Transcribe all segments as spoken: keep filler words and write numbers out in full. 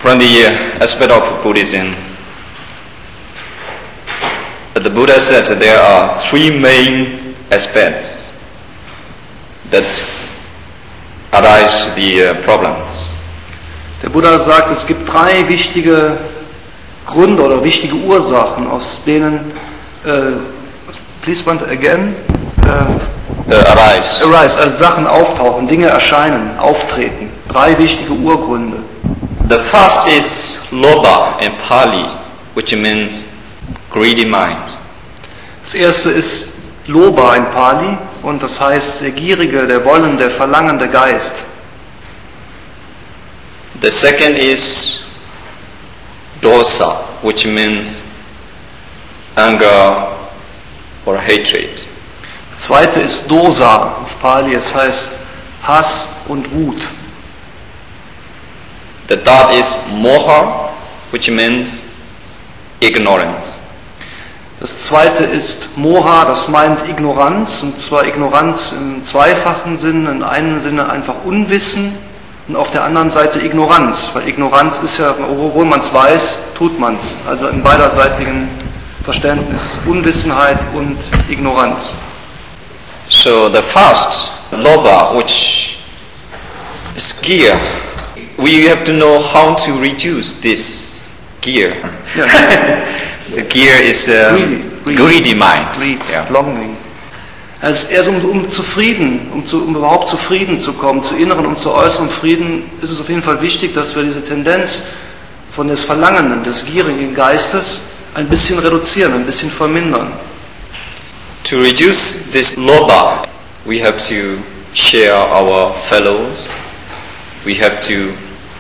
From the aspect of Buddhism, the Buddha said that there are three main aspects that arise the problems. Der Buddha sagt, es gibt drei wichtige Gründe oder wichtige Ursachen, aus denen, äh, please want again, äh, uh, arise. arise, also Sachen auftauchen, Dinge erscheinen, auftreten. Drei wichtige Urgründe. The first is lobha in Pali, which means greedy mind. Das erste ist Lobha in Pali und das heißt der gierige, der wollende, der verlangende Geist. The second is dosa, which means anger or hatred. Das zweite ist Dosa auf Pali, es heißt Hass und Wut. The third is moha, which means ignorance. Das zweite ist Moha, das meint Ignoranz, und zwar Ignoranz im zweifachen Sinn, in einem Sinne einfach Unwissen und auf der anderen Seite Ignoranz, weil Ignoranz ist ja, obwohl man es weiß, tut man es, also im beiderseitigen Verständnis, Unwissenheit und Ignoranz. So the first, lobha, which is gear, we have to know how to reduce this gear. Ja. The gear is a Greedy, greedy. greedy mind. Greed, Yeah. longing. Also erst um, um zufrieden, um, zu, um überhaupt zufrieden zu kommen, zu inneren und zu äußeren Frieden, ist es auf jeden Fall wichtig, dass wir diese Tendenz von des Verlangenden, des gierigen Geistes ein bisschen reduzieren, ein bisschen vermindern. To reduce this lobha, we have to share our fellows. We have to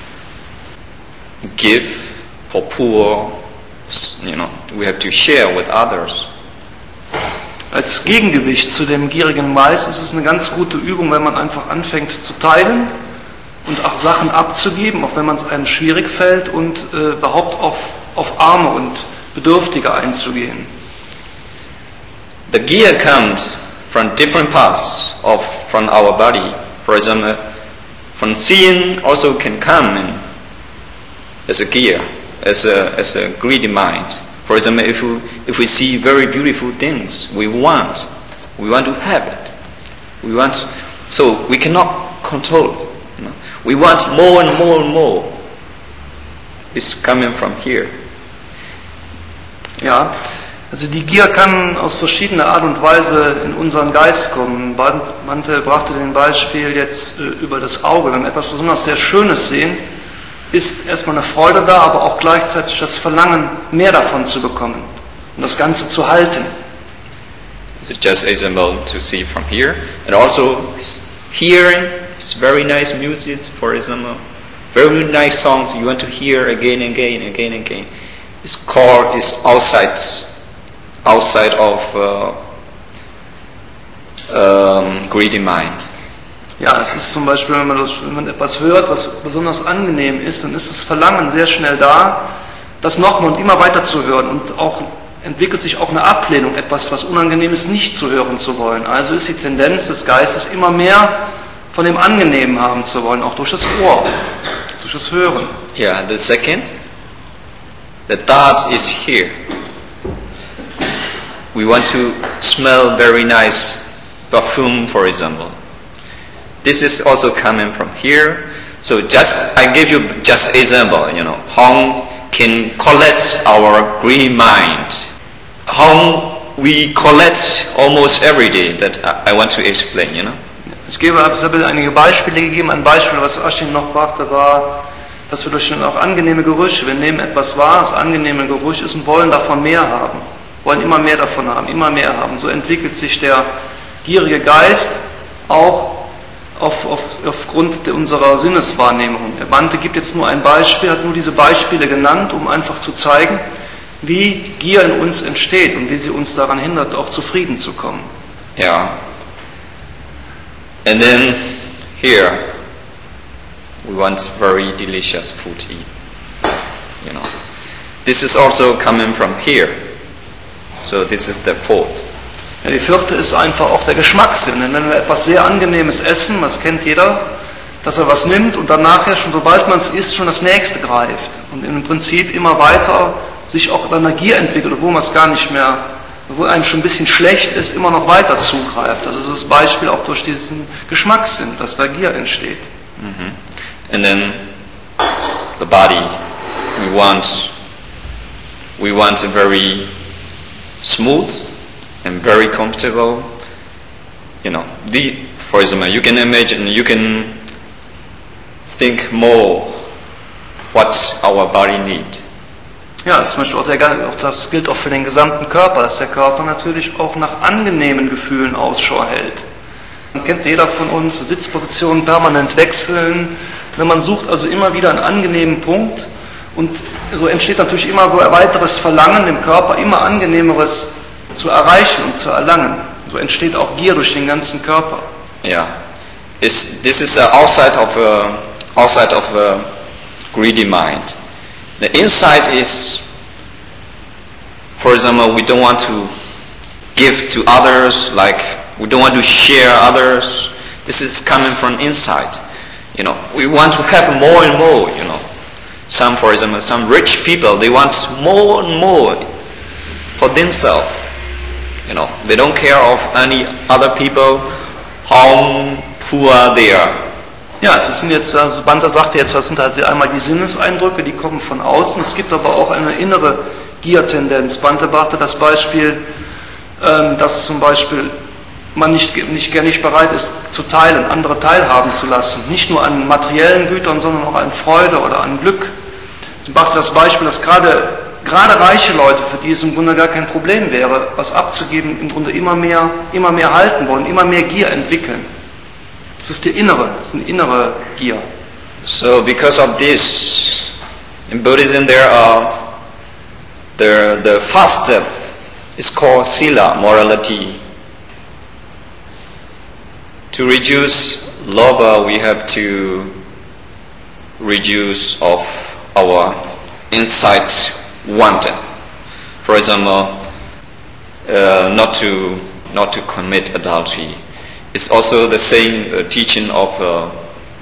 give for poor. You know, we have to share with others. Als Gegengewicht zu dem gierigen Geist ist es eine ganz gute Übung, wenn man einfach anfängt zu teilen und auch Sachen abzugeben, auch wenn man es einem schwierig fällt, und äh, überhaupt auf, auf Arme und Bedürftige einzugehen. The gear comes from different parts of from our body. For example, from seeing also can come in as a gear, as a as a greedy mind. For example, if we if we see very beautiful things, we want we want to have it. We want, so we cannot control. You know? We want more and more and more. It's coming from here. Ja, also die Gier kann aus verschiedener Art und Weise in unseren Geist kommen. Bhante brachte den Beispiel jetzt äh, über das Auge. Wenn wir etwas besonders sehr Schönes sehen, ist erstmal eine Freude da, aber auch gleichzeitig das Verlangen, mehr davon zu bekommen und das Ganze zu halten. It's just example to see from here, and also hearing is very nice music. For example, very nice songs you want to hear again and again and again and again. It's called is outside, outside of uh, um, greedy mind. Ja, es ist zum Beispiel, wenn man, das, wenn man etwas hört, was besonders angenehm ist, dann ist das Verlangen sehr schnell da, das nochmal und immer weiter zu hören, und auch entwickelt sich auch eine Ablehnung, etwas, was unangenehm ist, nicht zu hören zu wollen. Also ist die Tendenz des Geistes, immer mehr von dem Angenehmen haben zu wollen, auch durch das Ohr, durch das Hören. Yeah, the second, the third is here. We want to smell very nice perfume, for example. This is also coming from here. So just I give you just example, you know, how can collect our green mind. How we collect almost every day, that I want to explain, you know. Ich gebe, ich habe einige Beispiele gegeben. Ein Beispiel, was Ashin noch brachte, war, dass wir durch auch angenehme Gerüche, wir nehmen etwas wahr, das angenehme Geruch ist, und wollen davon mehr haben. Wollen immer mehr davon haben, immer mehr haben. So entwickelt sich der gierige Geist auch Auf, auf, aufgrund unserer Sinneswahrnehmung. Der Bhante gibt jetzt nur ein Beispiel, hat nur diese Beispiele genannt, um einfach zu zeigen, wie Gier in uns entsteht und wie sie uns daran hindert, auch zufrieden zu kommen. Yeah. And then here, we want very delicious food to eat. You know, this is also coming from here. So this is the fourth. Ja, die vierte ist einfach auch der Geschmackssinn. Denn wenn wir etwas sehr Angenehmes essen, das kennt jeder, dass er was nimmt und dann nachher schon, sobald man es isst, schon das nächste greift und im Prinzip immer weiter sich auch in einer Gier entwickelt, obwohl man es gar nicht mehr, obwohl einem schon ein bisschen schlecht ist, immer noch weiter zugreift. Das ist das Beispiel auch durch diesen Geschmackssinn, dass da Gier entsteht. Mm-hmm. And then the body, we want, we want a very smooth and very comfortable, you know, the, for example, you can imagine, you can think more what our body needs. Ja, zum Beispiel auch, der, auch das gilt auch für den gesamten Körper, dass der Körper natürlich auch nach angenehmen Gefühlen Ausschau hält. Man kennt jeder von uns, Sitzpositionen permanent wechseln. Wenn man sucht also immer wieder einen angenehmen Punkt und so entsteht natürlich immer weiteres Verlangen im Körper, immer angenehmeres zu erreichen und zu erlangen. So entsteht auch Gier durch den ganzen Körper. Yeah, it's, this is the outside of a, outside of a greedy mind. The inside is, for example, we don't want to give to others, like we don't want to share others. This is coming from inside. You know, we want to have more and more, you know. Some, for example, some rich people, they want more and more for themselves. You know, they don't care of any other people, how poor they are. Ja, es sind jetzt, also Bhante sagte jetzt, das sind halt einmal die Sinneseindrücke, die kommen von außen. Es gibt aber auch eine innere Giertendenz. Bhante brachte das Beispiel, dass zum Beispiel man nicht, nicht, nicht bereit ist zu teilen, andere teilhaben zu lassen. Nicht nur an materiellen Gütern, sondern auch an Freude oder an Glück. Sie brachte das Beispiel, dass gerade, gerade reiche Leute, für die es im Grunde gar kein Problem wäre, was abzugeben, im Grunde immer mehr, immer mehr halten wollen, immer mehr Gier entwickeln. Das ist die innere, das ist eine innere Gier. So because of this, in Buddhism there are the the first step is called sila, morality. To reduce lobha, we have to reduce of our inside wanting. For example, uh, not to not to commit adultery. It's also the same uh, teaching of uh,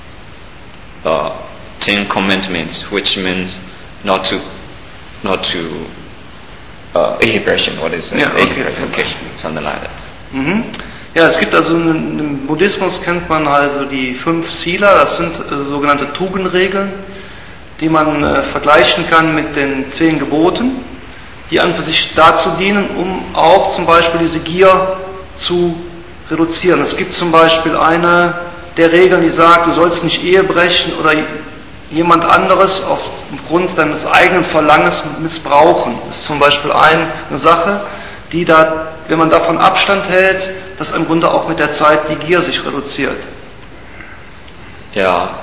uh, Ten Commandments, which means not to, not to uh, aversion. What is it? Yeah, okay. Okay, something like that. Mhm. Ja, es gibt also im Buddhismus kennt man also die fünf Sila. Das sind äh, sogenannte Tugendregeln, die man äh, vergleichen kann mit den zehn Geboten, die an für sich dazu dienen, um auch zum Beispiel diese Gier zu reduzieren. Es gibt zum Beispiel eine der Regeln, die sagt, du sollst nicht Ehe brechen oder jemand anderes aufgrund deines eigenen Verlangens missbrauchen. Das ist zum Beispiel eine Sache, die da, wenn man davon Abstand hält, dass im Grunde auch mit der Zeit die Gier sich reduziert. Yeah.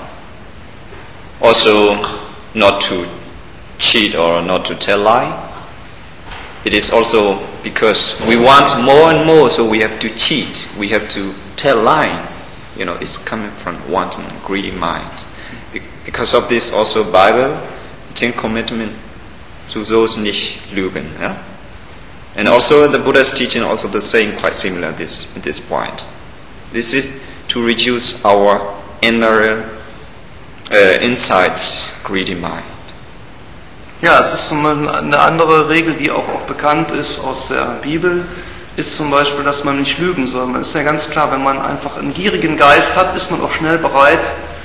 Also, not to cheat or not to tell lie. It is also because we want more and more, so we have to cheat. We have to tell lie. You know, it's coming from wanting, greedy mind. Because of this, also Bible, Ten Commandment, du sollst nicht lügen. Yeah? And also the Buddha's teaching also the same, quite similar this at this point. This is to reduce our inner uh, insides, greedy mind. Ja, es ist eine andere Regel, die auch, auch bekannt ist aus der Bibel, ist zum Beispiel, dass man nicht lügen soll. Man ist ja ganz klar, wenn man einfach einen gierigen Geist hat, ist man auch schnell bereit,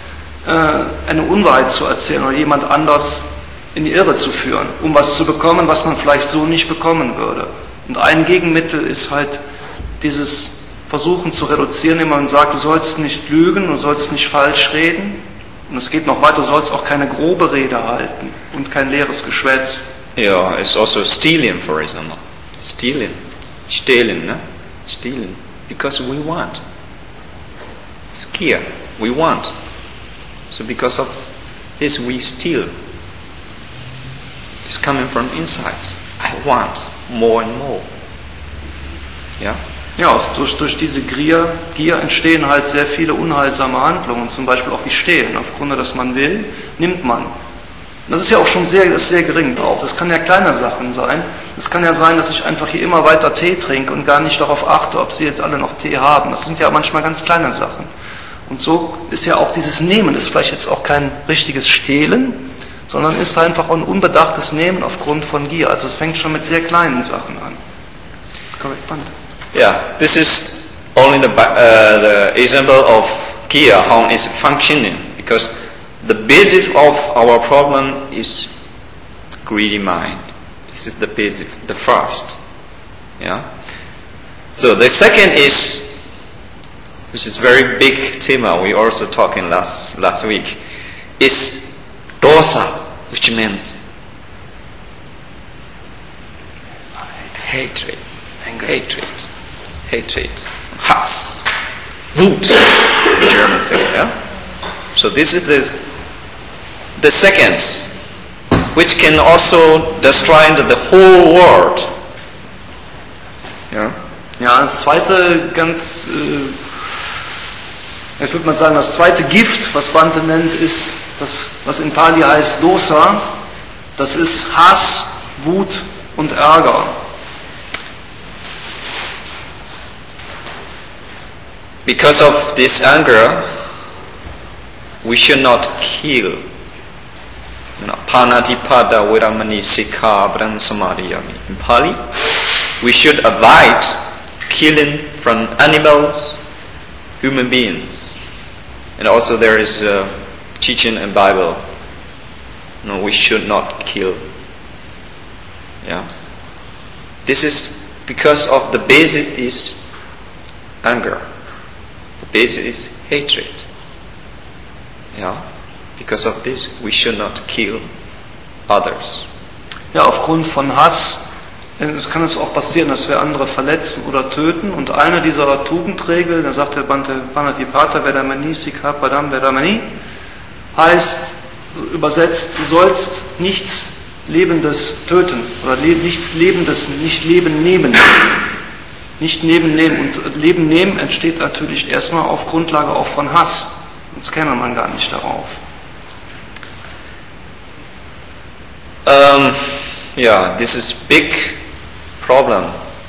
eine Unwahrheit zu erzählen oder jemand anders in die Irre zu führen, um was zu bekommen, was man vielleicht so nicht bekommen würde. Und ein Gegenmittel ist halt dieses Versuchen zu reduzieren, indem man sagt, du sollst nicht lügen, du sollst nicht falsch reden. Und es geht noch weiter, du sollst auch keine grobe Rede halten und kein leeres Geschwätz. Yeah, it's also stealing, for example. Stealing. Stehlen, ne? Stealing. Because we want. Scared. We want. So because of this we steal. It's coming from inside. I want more and more. Yeah? Ja, durch, durch diese Gier, Gier entstehen halt sehr viele unheilsame Handlungen, zum Beispiel auch wie Stehlen. Aufgrund, dass man will, nimmt man. Das ist ja auch schon sehr, das ist sehr gering auch. Das kann ja kleine Sachen sein. Es kann ja sein, dass ich einfach hier immer weiter Tee trinke und gar nicht darauf achte, ob sie jetzt alle noch Tee haben. Das sind ja manchmal ganz kleine Sachen. Und so ist ja auch dieses Nehmen, ist vielleicht jetzt auch kein richtiges Stehlen, sondern ist einfach ein unbedachtes Nehmen aufgrund von Gier. Also es fängt schon mit sehr kleinen Sachen an. Correct, Bante. Yeah, this is only the, uh, the example of Giya, how it's functioning, because the basis of our problem is greedy mind. This is the basic, the first. Yeah. So the second is, which is very big thema, we also talking last last week, is dosa, which means hatred, anger, hatred, hatred, Hass, Wut, in German say, yeah. So this is the the second, which can also destroy the whole world. Ja, ja, das zweite ganz, äh, ich würde mal sagen, das zweite Gift, was Bante nennt, ist das, was in Pali heißt Dosa. Das ist Hass, Wut und Ärger. Because of this anger, we should not kill. You know, Panatipada Viramani Sikha Brahma Samadhiyami. In Pali, we should avoid killing from animals, human beings. And also there is a teaching in Bible. No, we should not kill. Yeah. This is because of the basis is anger. The basis is hatred. Yeah. Because of this, we should not kill others. Ja, aufgrund von Hass, es kann es auch passieren, dass wir andere verletzen oder töten. Und eine dieser Tugendregeln, da sagt der Panatipata Vedamani Sikha Padam Vedamani, heißt übersetzt, du sollst nichts Lebendes töten oder nichts Lebendes, nicht Leben nehmen. Nicht Leben nehmen. Und Leben nehmen entsteht natürlich erstmal auf Grundlage auch von Hass. Sonst käme man gar nicht darauf. Um, yeah, this is big problem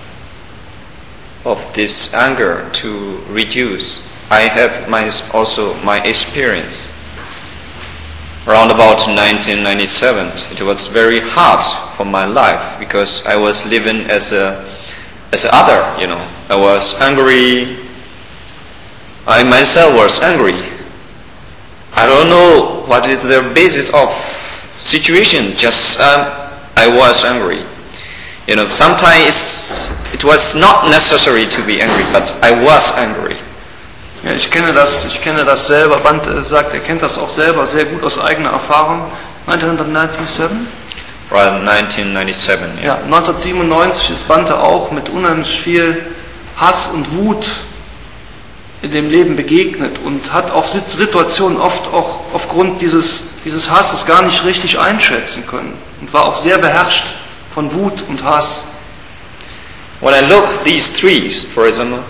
of this anger to reduce. I have my also my experience. Around about nineteen ninety-seven, it was very hard for my life because I was living as a as a other, you know. I was angry. I myself was angry. I don't know what is the basis of situation. Just um, I was angry. You know, sometimes it was not necessary to be angry, but I was angry. Ja, ich kenne das, ich kenne das selber. Bante sagt, er kennt das auch selber sehr gut aus eigener Erfahrung. neunzehnhundertneunundneunzig? Right, nineteen ninety-seven. Yeah. Ja, neunzehnhundertsiebenundneunzig ist Bante auch mit unheimlich viel Hass und Wut in dem Leben begegnet und hat auch Situationen oft auch aufgrund dieses, dieses Hasses gar nicht richtig einschätzen können und war auch sehr beherrscht von Wut und Hass. When I look these trees, for example,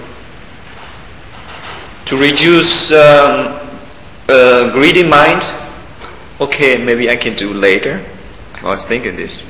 to reduce um, a greedy mind, okay, maybe I can do later. I was thinking this.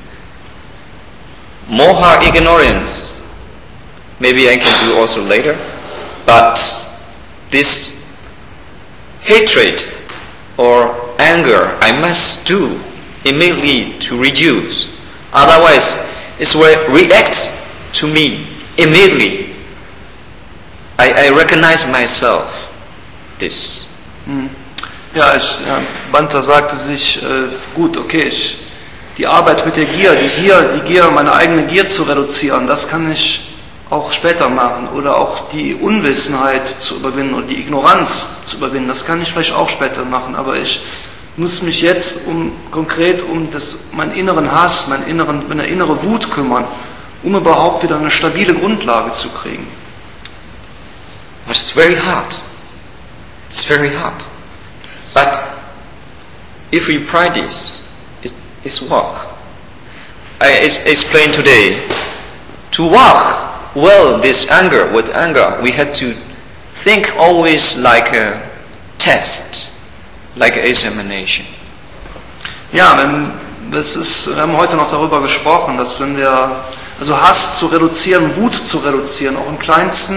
Moha, ignorance, maybe I can do also later. But this hatred or anger, I must do immediately to reduce. Otherwise, it will react to me immediately. I, I recognize myself this. Ja, ich, ja, Bante sagte sich, äh, gut, okay, ich, die Arbeit mit der Gier, die Gier, die Gier, meine eigene Gier zu reduzieren, das kann ich auch später machen. Oder auch die Unwissenheit zu überwinden oder die Ignoranz zu überwinden, das kann ich vielleicht auch später machen. Aber ich muss mich jetzt um konkret um das, meinen inneren Hass, meinen inneren, meine innere Wut kümmern, um überhaupt wieder eine stabile Grundlage zu kriegen. But it's very hard. It's very hard. But if we practice, it, it's work. I explained today, to work well this anger with anger, we had to think always like a test, like an examination. Ja, wenn, das ist, wir haben heute noch darüber gesprochen, dass wenn wir, also Hass zu reduzieren, Wut zu reduzieren, auch im Kleinsten,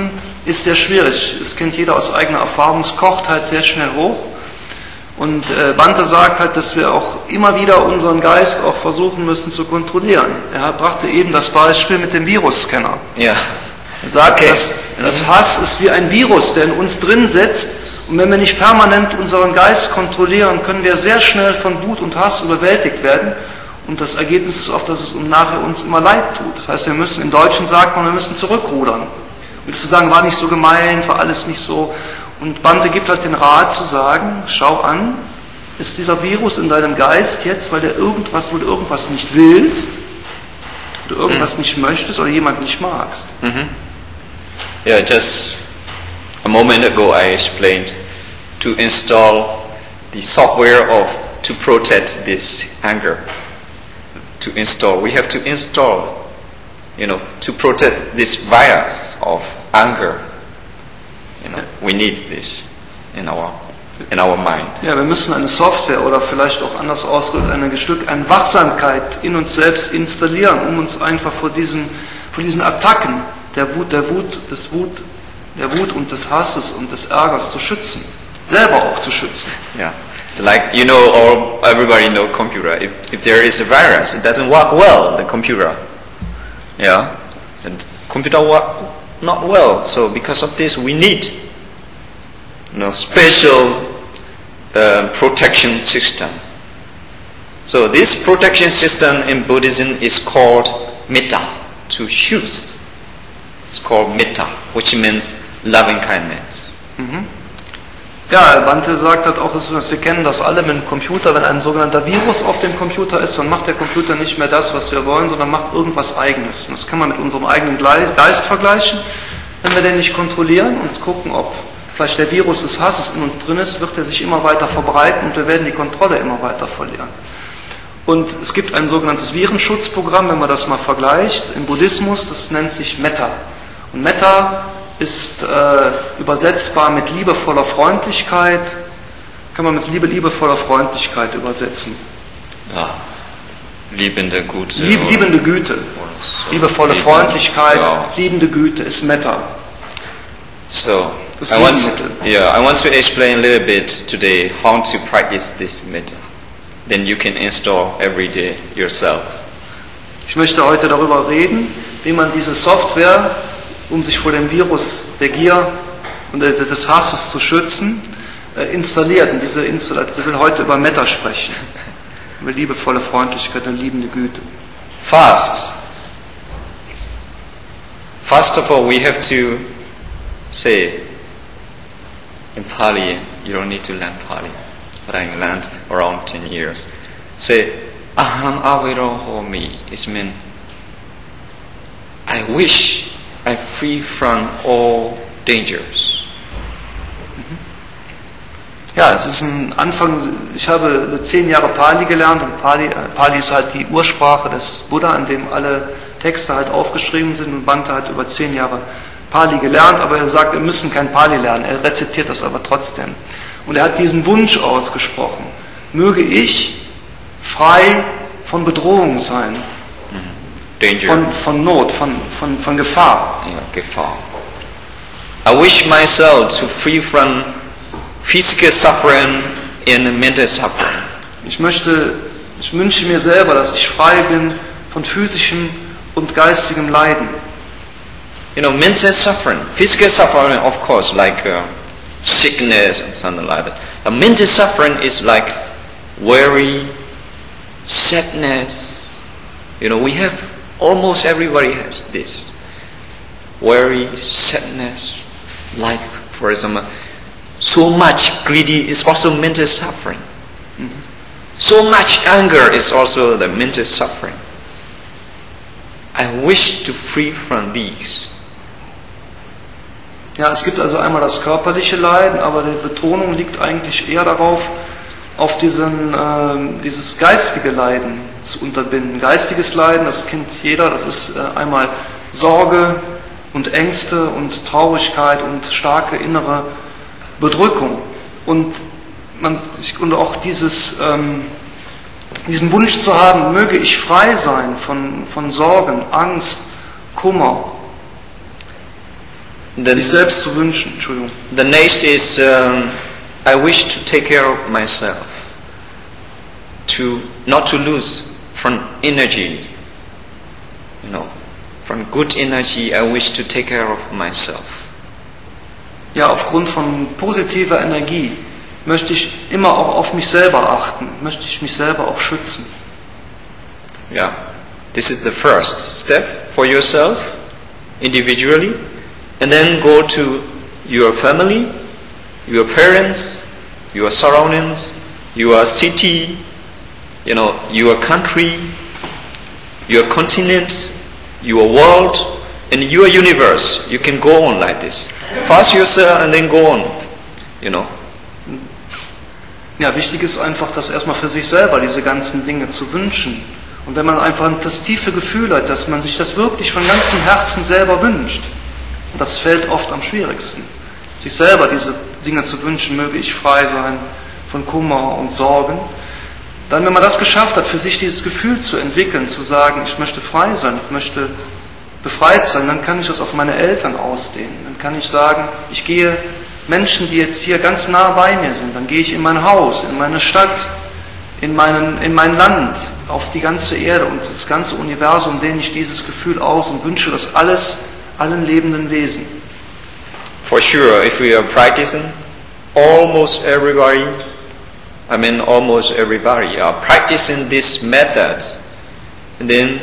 ist sehr schwierig. Es kennt jeder aus eigener Erfahrung, es kocht halt sehr schnell hoch. Und äh, Bhante sagt halt, dass wir auch immer wieder unseren Geist auch versuchen müssen zu kontrollieren. Er brachte eben das Beispiel mit dem Virusscanner. Yeah. Er sagt, Okay. dass das Hass ist wie ein Virus, der in uns drin sitzt. Und wenn wir nicht permanent unseren Geist kontrollieren, können wir sehr schnell von Wut und Hass überwältigt werden. Und das Ergebnis ist oft, dass es nachher uns immer leid tut. Das heißt, wir müssen, im Deutschen sagt man, wir müssen zurückrudern. Und zu sagen, war nicht so gemeint, war alles nicht so. Und Bhante gibt halt den Rat zu sagen, schau an, ist dieser Virus in deinem Geist jetzt, weil der irgendwas, wo du irgendwas nicht willst, du irgendwas mm. nicht möchtest oder jemand nicht magst. Mm-hmm. Yeah, just a moment ago I explained to install the software of to protect this anger. To install, we have to install, you know, to protect this virus of anger. You know, we need this in our in our mind. Ja, wir müssen eine Software oder vielleicht auch anders ausgedrückt ein Stück an Wachsamkeit in uns selbst installieren, um uns einfach vor diesen vor diesen Attacken der Wut, der Wut, des Wut, der Wut und des Hasses und des Ärgers zu schützen, selber auch zu schützen. Yeah, it's like, you know, all everybody know computer. If if there is a virus, it doesn't work well. The computer, yeah, and computer work not well. So because of this, we need, you know, special uh, protection system. So this protection system in Buddhism is called metta, to choose. It's called metta, which means loving kindness. Mhm. Ja, Bhante sagt halt auch, dass wir kennen das alle mit dem Computer, wenn ein sogenannter Virus auf dem Computer ist, dann macht der Computer nicht mehr das, was wir wollen, sondern macht irgendwas Eigenes. Und das kann man mit unserem eigenen Geist vergleichen. Wenn wir den nicht kontrollieren und gucken, ob vielleicht der Virus des Hasses in uns drin ist, wird er sich immer weiter verbreiten und wir werden die Kontrolle immer weiter verlieren. Und es gibt ein sogenanntes Virenschutzprogramm, wenn man das mal vergleicht, im Buddhismus, das nennt sich Metta. Und Metta ist äh, übersetzbar mit liebevoller Freundlichkeit, kann man mit Liebe, liebevoller Freundlichkeit übersetzen. Ja, liebende Güte. Lieb, liebende Güte. So Liebevolle lieben, Freundlichkeit, ja. liebende Güte ist Metta. So, Das I want, Lebensmittel. yeah, I want to explain a little bit today how to practice this metta. Then you can install every day yourself. Ich möchte heute darüber reden, wie man diese Software, um sich vor dem Virus der Gier und des Hasses zu schützen, installiert. Und diese Installation, ich will heute über Metta sprechen. Über liebevolle Freundlichkeit und liebende Güte. Fast. First of all, we have to say in Pali, you don't need to learn Pali, but I learned around ten years. Say, aham aviro homi. It means, I wish I'm free from all dangers. Ja, es ist ein Anfang, ich habe zehn Jahre Pali gelernt und Pali, Pali ist halt die Ursprache des Buddha, an dem alle Texte halt aufgeschrieben sind und Bhante hat über zehn Jahre Pali gelernt, aber er sagt, wir müssen kein Pali lernen, er rezeptiert das aber trotzdem. Und er hat diesen Wunsch ausgesprochen, möge ich frei von Bedrohung sein. Danger. Von, von Not, von, von, von Gefahr. Yeah, Gefahr. I wish myself to free from physical suffering and mental suffering. Ich möchte, ich wünsche mir selber, dass ich frei bin von physischem und geistigem Leiden. You know, mental suffering, physical suffering, of course, like uh, sickness and something like that. But mental suffering is like worry, sadness. You know, we have, almost everybody has this. Worry, sadness, like, for example, so much greedy is also mental suffering. Mm-hmm. So much anger is also the mental suffering. I wish to free from these. Ja, es gibt also einmal das körperliche Leiden, aber die Betonung liegt eigentlich eher darauf, auf diesen, äh, dieses geistige Leiden zu unterbinden. Geistiges Leiden, das kennt jeder, das ist äh, einmal Sorge und Ängste und Traurigkeit und starke innere Bedrückung. Und, man, und auch dieses, ähm, diesen Wunsch zu haben, möge ich frei sein von, von Sorgen, Angst, Kummer. The, sich selbst zu wünschen. Entschuldigung. the next is um, I wish to take care of myself, to not to lose from energy, you know, from good energy. I wish to take care of myself. Ja, aufgrund von positiver Energie möchte ich immer auch auf mich selber achten, möchte ich mich selber auch schützen. Yeah, this is the first step for yourself, individually, and then go to your family, your parents, your surroundings, your city, you know, your country, your continent, your world, and your universe. You can go on like this. First yourself and then go on, you know. Ja, wichtig ist einfach, das erstmal für sich selber diese ganzen Dinge zu wünschen. Und wenn man einfach das tiefe Gefühl hat, dass man sich das wirklich von ganzem Herzen selber wünscht, und das fällt oft am schwierigsten, sich selber diese Dinge zu wünschen, möge ich frei sein von Kummer und Sorgen, dann, wenn man das geschafft hat, für sich dieses Gefühl zu entwickeln, zu sagen, ich möchte frei sein, ich möchte befreit sein, dann kann ich das auf meine Eltern ausdehnen. Dann kann ich sagen, ich gehe Menschen, die jetzt hier ganz nah bei mir sind, dann gehe ich in mein Haus, in meine Stadt, in, meinen, in mein Land, auf die ganze Erde und das ganze Universum, dehne ich dieses Gefühl aus und wünsche das alles allen lebenden Wesen. For sure, if we are practicing, almost everybody, I mean almost everybody are practicing these methods, and then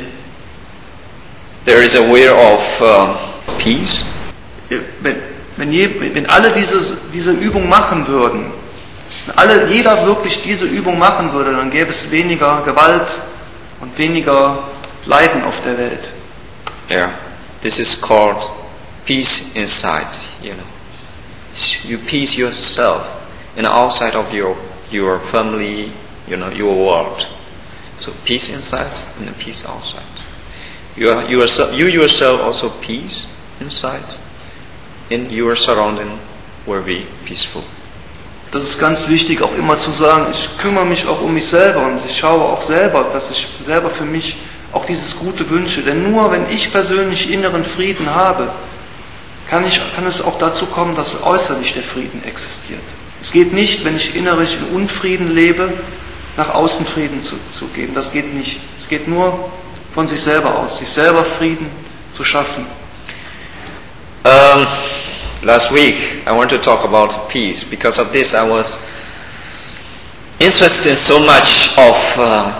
there is a way of uh, peace. Wenn, wenn, je, wenn alle dieses, diese Übung machen würden, wenn alle, jeder wirklich diese Übung machen würde, dann gäbe es weniger Gewalt und weniger Leiden auf der Welt. Yeah, this is called peace inside, you know. You peace yourself and outside of your your family, you know, your world. So peace inside and peace outside. You are, you, are, you yourself also peace inside, and your surrounding will be peaceful. Das ist ganz wichtig, auch immer zu sagen, ich kümmere mich auch um mich selber und ich schaue auch selber, dass ich selber für mich auch dieses Gute wünsche. Denn nur wenn ich persönlich inneren Frieden habe, kann, ich, kann es auch dazu kommen, dass äußerlich der Frieden existiert. Es geht nicht, wenn ich innerlich in Unfrieden lebe, nach außen Frieden zu, zu geben. Das geht nicht. Es geht nur von sich selber aus, sich selber Frieden zu schaffen. Um, last week I want to talk about peace. Because of this I was interested in so much of uh,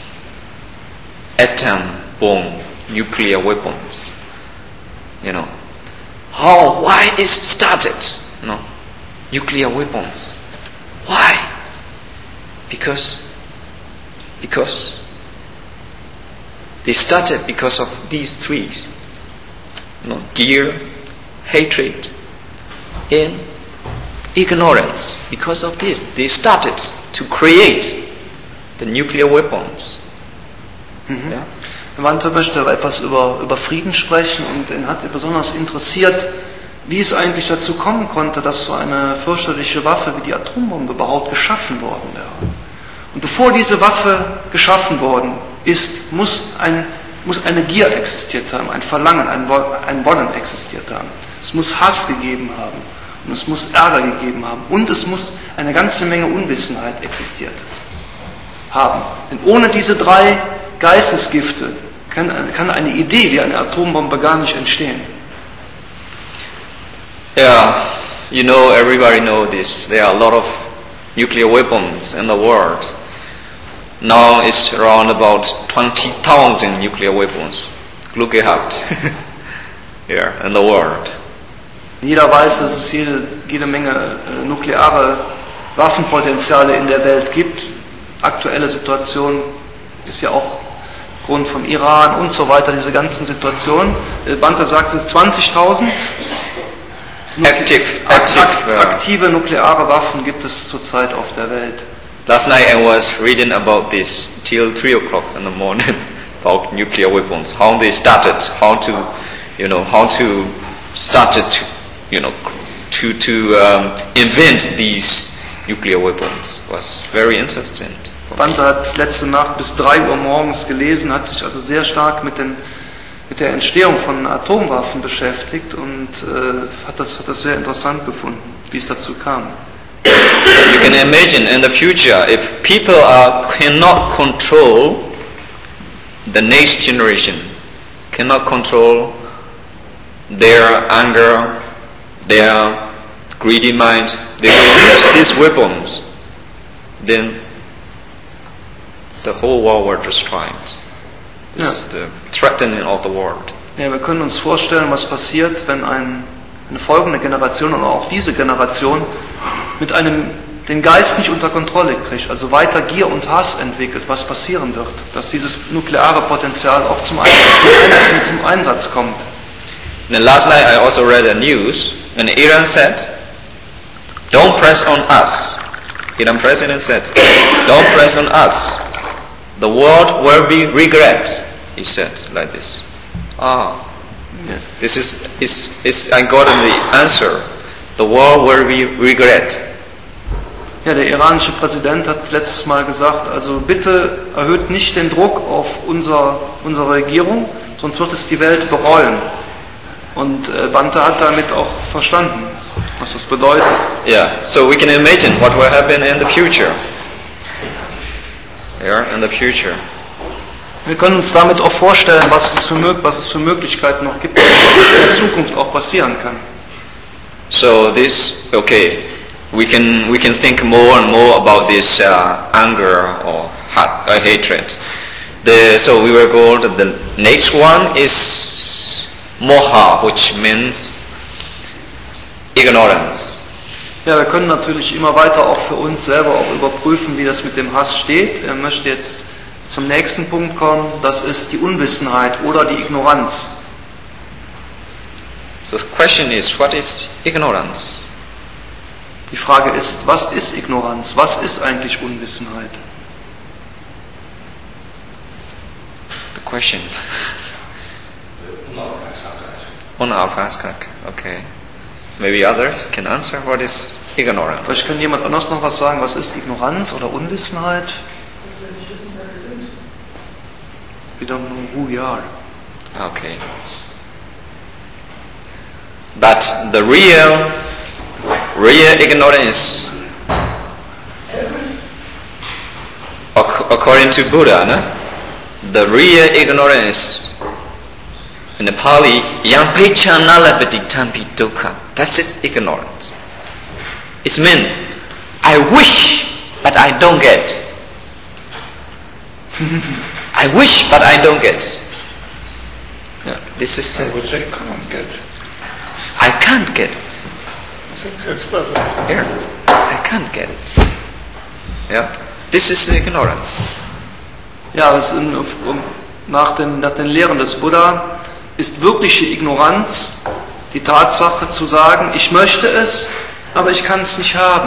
atom bomb, nuclear weapons. You know, how, why it started, you know, nuclear weapons. Why? Because, because they started because of these three, you know, fear, hatred, and ignorance. Because of this, they started to create the nuclear weapons. Mhm. Ja? Wante möchte etwas über, über Frieden sprechen und ihn hat besonders interessiert, wie es eigentlich dazu kommen konnte, dass so eine fürchterliche Waffe wie die Atombombe überhaupt geschaffen worden wäre. Und bevor diese Waffe geschaffen worden ist, muss, ein, muss eine Gier existiert haben, ein Verlangen, ein, ein Wollen existiert haben. Es muss Hass gegeben haben und es muss Ärger gegeben haben und es muss eine ganze Menge Unwissenheit existiert haben. Denn ohne diese drei Geistesgifte kann, kann eine Idee wie eine Atombombe gar nicht entstehen. Yeah, you know, everybody knows this. There are a lot of nuclear weapons in the world. Now it's around about twenty thousand nuclear weapons. Look it up. Yeah, in the world. Jeder weiß, dass es jede, jede Menge äh, nukleare Waffenpotenziale in der Welt gibt. Aktuelle Situation ist ja auch Grund vom Iran und so weiter, diese ganzen Situationen. Äh, Bante sagt, es zwanzigtausend Active, active, uh, aktive nukleare Waffen gibt es zurzeit auf der Welt. Last night I was reading about this till three o'clock in the morning about nuclear weapons, how they started, how to, you know, how to started to, you know, to to um, invent these nuclear weapons. It was very interesting. Bante hat letzte Nacht bis drei Uhr morgens gelesen, hat sich also sehr stark mit den mit der Entstehung von Atomwaffen beschäftigt und äh, hat, das, hat das sehr interessant gefunden, wie es dazu kam. You can imagine in the future if people are, cannot control the next generation, cannot control their anger, their greedy mind, they will use these weapons, then the whole world will destroy it. This Ja. is the threatening of the world. Ja, wir können uns vorstellen, was passiert, wenn ein, eine folgende Generation und auch diese Generation mit einem den Geist nicht unter Kontrolle kriegt, also weiter Gier und Hass entwickelt, was passieren wird, dass dieses nukleare Potenzial auch zum Einsatz, zum Einsatz, zum Einsatz kommt. And then last night I also read a news, and Iran said, "Don't press on us." Iran president said, "Don't press on us. The world will be regret." He said like this. Ah, Ja. this is is is I got the answer. The world will be regret. Ja, der iranische Präsident hat letztes Mal gesagt, also bitte erhöht nicht den Druck auf unser, unsere Regierung, sonst wird es die Welt bereuen. Und äh, Banta hat damit auch verstanden, was das bedeutet. Yeah. So we can imagine what will happen in the future. Yeah, in the future. Wir können uns damit auch vorstellen, was es für, was es für Möglichkeiten noch gibt, was in der Zukunft auch passieren kann. So this, okay, we can we can think more and more about this uh, anger or hat, uh, hatred. The, so we will go to the next one is moha, which means ignorance. Ja, wir können natürlich immer weiter auch für uns selber auch überprüfen, wie das mit dem Hass steht. Er möchte jetzt zum nächsten Punkt kommen, das ist die Unwissenheit oder die Ignoranz. So the question is, what is ignorance? Die Frage ist, was ist Ignoranz? Was ist eigentlich Unwissenheit? The question. Unaufmerksamkeit. Okay. Maybe others can answer what is ignorance. Vielleicht kann jemand anders noch was sagen, was ist Ignoranz oder Unwissenheit? We don't know who we are. Okay. But the real, real ignorance, ac- according to Buddha, no? The real ignorance in the Pali, yampecha nalabati tampi dukkha. That's its ignorance. It's mean, I wish, but I don't get. I wish, but I don't get. Ja. This is. I Uh, would say can't get. I can't get it. I think that's better. Yeah, I can't get it. Yeah, this is ignorance. Ja, es in, nach, den, nach den Lehren des Buddha ist wirkliche Ignoranz die Tatsache zu sagen, ich möchte es, aber ich kann es nicht haben.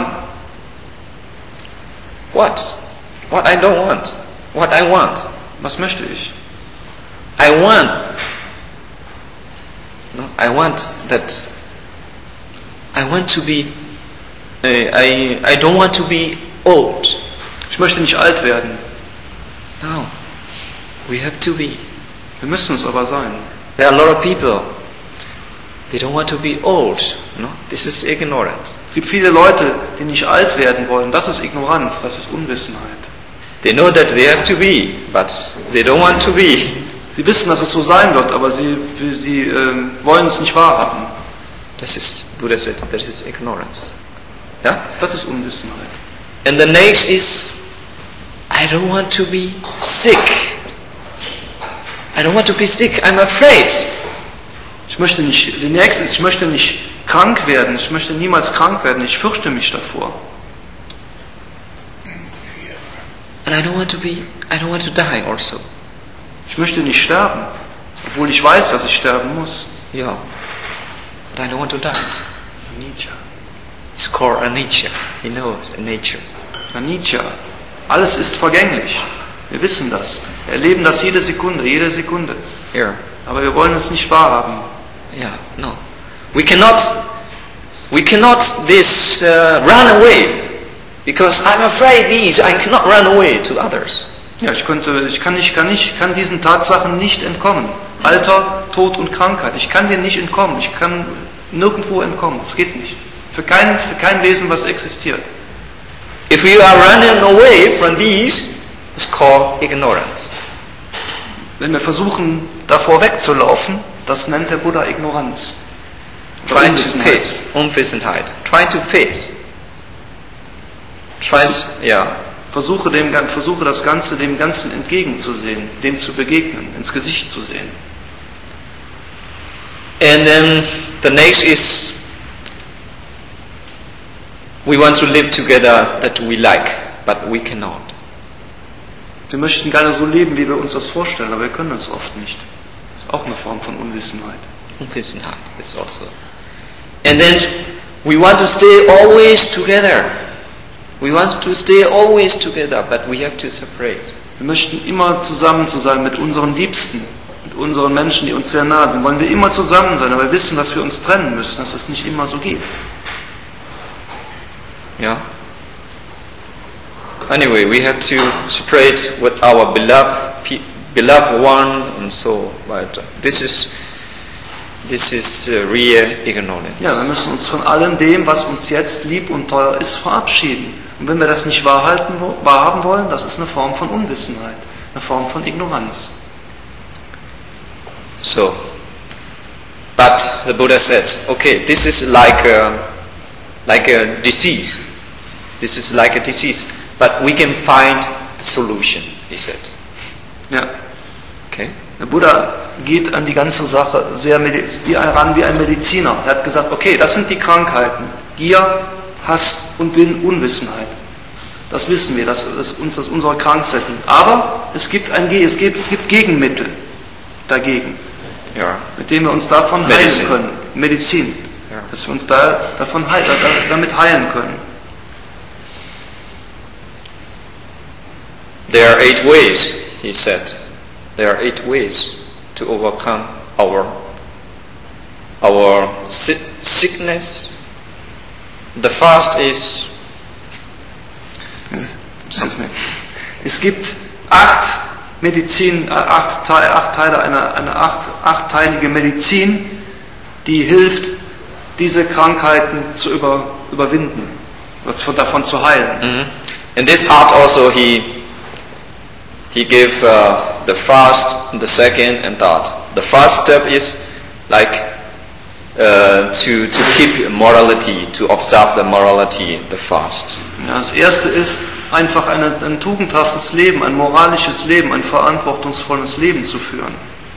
What? What I don't want. What I want. Was möchte ich? I want. No, I want that. I want to be. Uh, I I don't want to be old. Ich möchte nicht alt werden. No, we have to be. Wir müssen es aber sein. There are a lot of people. They don't want to be old. No, this is ignorance. Es gibt viele Leute, die nicht alt werden wollen. Das ist Ignoranz, das ist Unwissenheit. They know that they have to be, but they don't want to be. Sie wissen, dass es so sein wird, aber sie, sie ähm, wollen es nicht wahrhaben. This is Buddha said. That is ignorance. Yeah. Das ist Unwissenheit. And the next is, I don't want to be sick. I don't want to be sick. I'm afraid. Ich möchte nicht, die nächste ist, ich möchte nicht krank werden. Ich möchte niemals krank werden. Ich fürchte mich davor. And I don't want to be. I don't want to die also. Ich möchte nicht sterben, obwohl ich weiß, dass ich sterben muss. Yeah. But I don't want to die. Anicca. It's called anicca. He knows nature. Anicca. Alles ist vergänglich. Wir wissen das. Wir erleben das jede Sekunde, jede Sekunde. Here. Aber wir wollen es nicht wahrhaben. Yeah. No. We cannot. We cannot this uh, run away because I'm afraid these. I cannot run away to others. Ja, ich könnte, ich kann nicht, kann nicht, kann diesen Tatsachen nicht entkommen. Alter, Tod und Krankheit. Ich kann dir nicht entkommen. Ich kann nirgendwo entkommen. Es geht nicht. Für kein, für kein Wesen, was existiert. If you are running away from these, it's called ignorance. Wenn wir versuchen, davor wegzulaufen, das nennt der Buddha Ignoranz. Trying to face, Unwissenheit. Trying to face. Trying to, yeah. Versuche, dem, versuche das Ganze dem Ganzen entgegenzusehen, dem zu begegnen, ins Gesicht zu sehen. And then the next is, we want to live together that we like, but we cannot. Wir möchten gerne so leben, wie wir uns das vorstellen, aber wir können es oft nicht. Das ist auch eine Form von Unwissenheit. Unwissenheit is also. And then we want to stay always together. We want to stay always together, but we have to separate. Wir möchten immer zusammen zu sein mit unseren Liebsten, mit unseren Menschen, die uns sehr nahe sind. Wollen wir immer zusammen sein, aber wir wissen, dass wir uns trennen müssen, dass das nicht immer so geht. Yeah. Anyway, we have to separate with our beloved, pe- beloved one, and so. But this is this is uh, real ignorance. Ja, wir müssen uns von allem dem, was uns jetzt lieb und teuer ist, verabschieden. Und wenn wir das nicht wahrhalten, wahrhaben wollen, das ist eine Form von Unwissenheit, eine Form von Ignoranz. So, but the Buddha said, okay, this is like a like a disease. This is like a disease. But we can find the solution, he said. Ja. Okay. Der Buddha geht an die ganze Sache sehr wie ran wie ein Mediziner. Er hat gesagt, okay, das sind die Krankheiten. Gier, Hass und Unwissenheit. Das wissen wir, das ist uns das unsere Krankheiten. Aber es gibt ein es gibt, es gibt Gegenmittel dagegen, Ja. mit denen wir uns davon heilen Medizin. können. Medizin. Ja. Dass wir uns da, davon heilen, damit heilen können. There are eight ways, he said. There are eight ways to overcome our our si- sickness. The first is Es gibt acht Medizin, acht, Teile, acht Teile einer, eine acht, achtteilige Medizin, die hilft, diese Krankheiten zu über, überwinden, davon zu heilen. mm-hmm. In this art also he he gave uh, the first, the second, and third. The first step is like uh, to to keep morality, to observe the morality, the first. Ja, das erste ist einfach eine, ein tugendhaftes Leben, ein moralisches Leben, ein verantwortungsvolles Leben zu führen.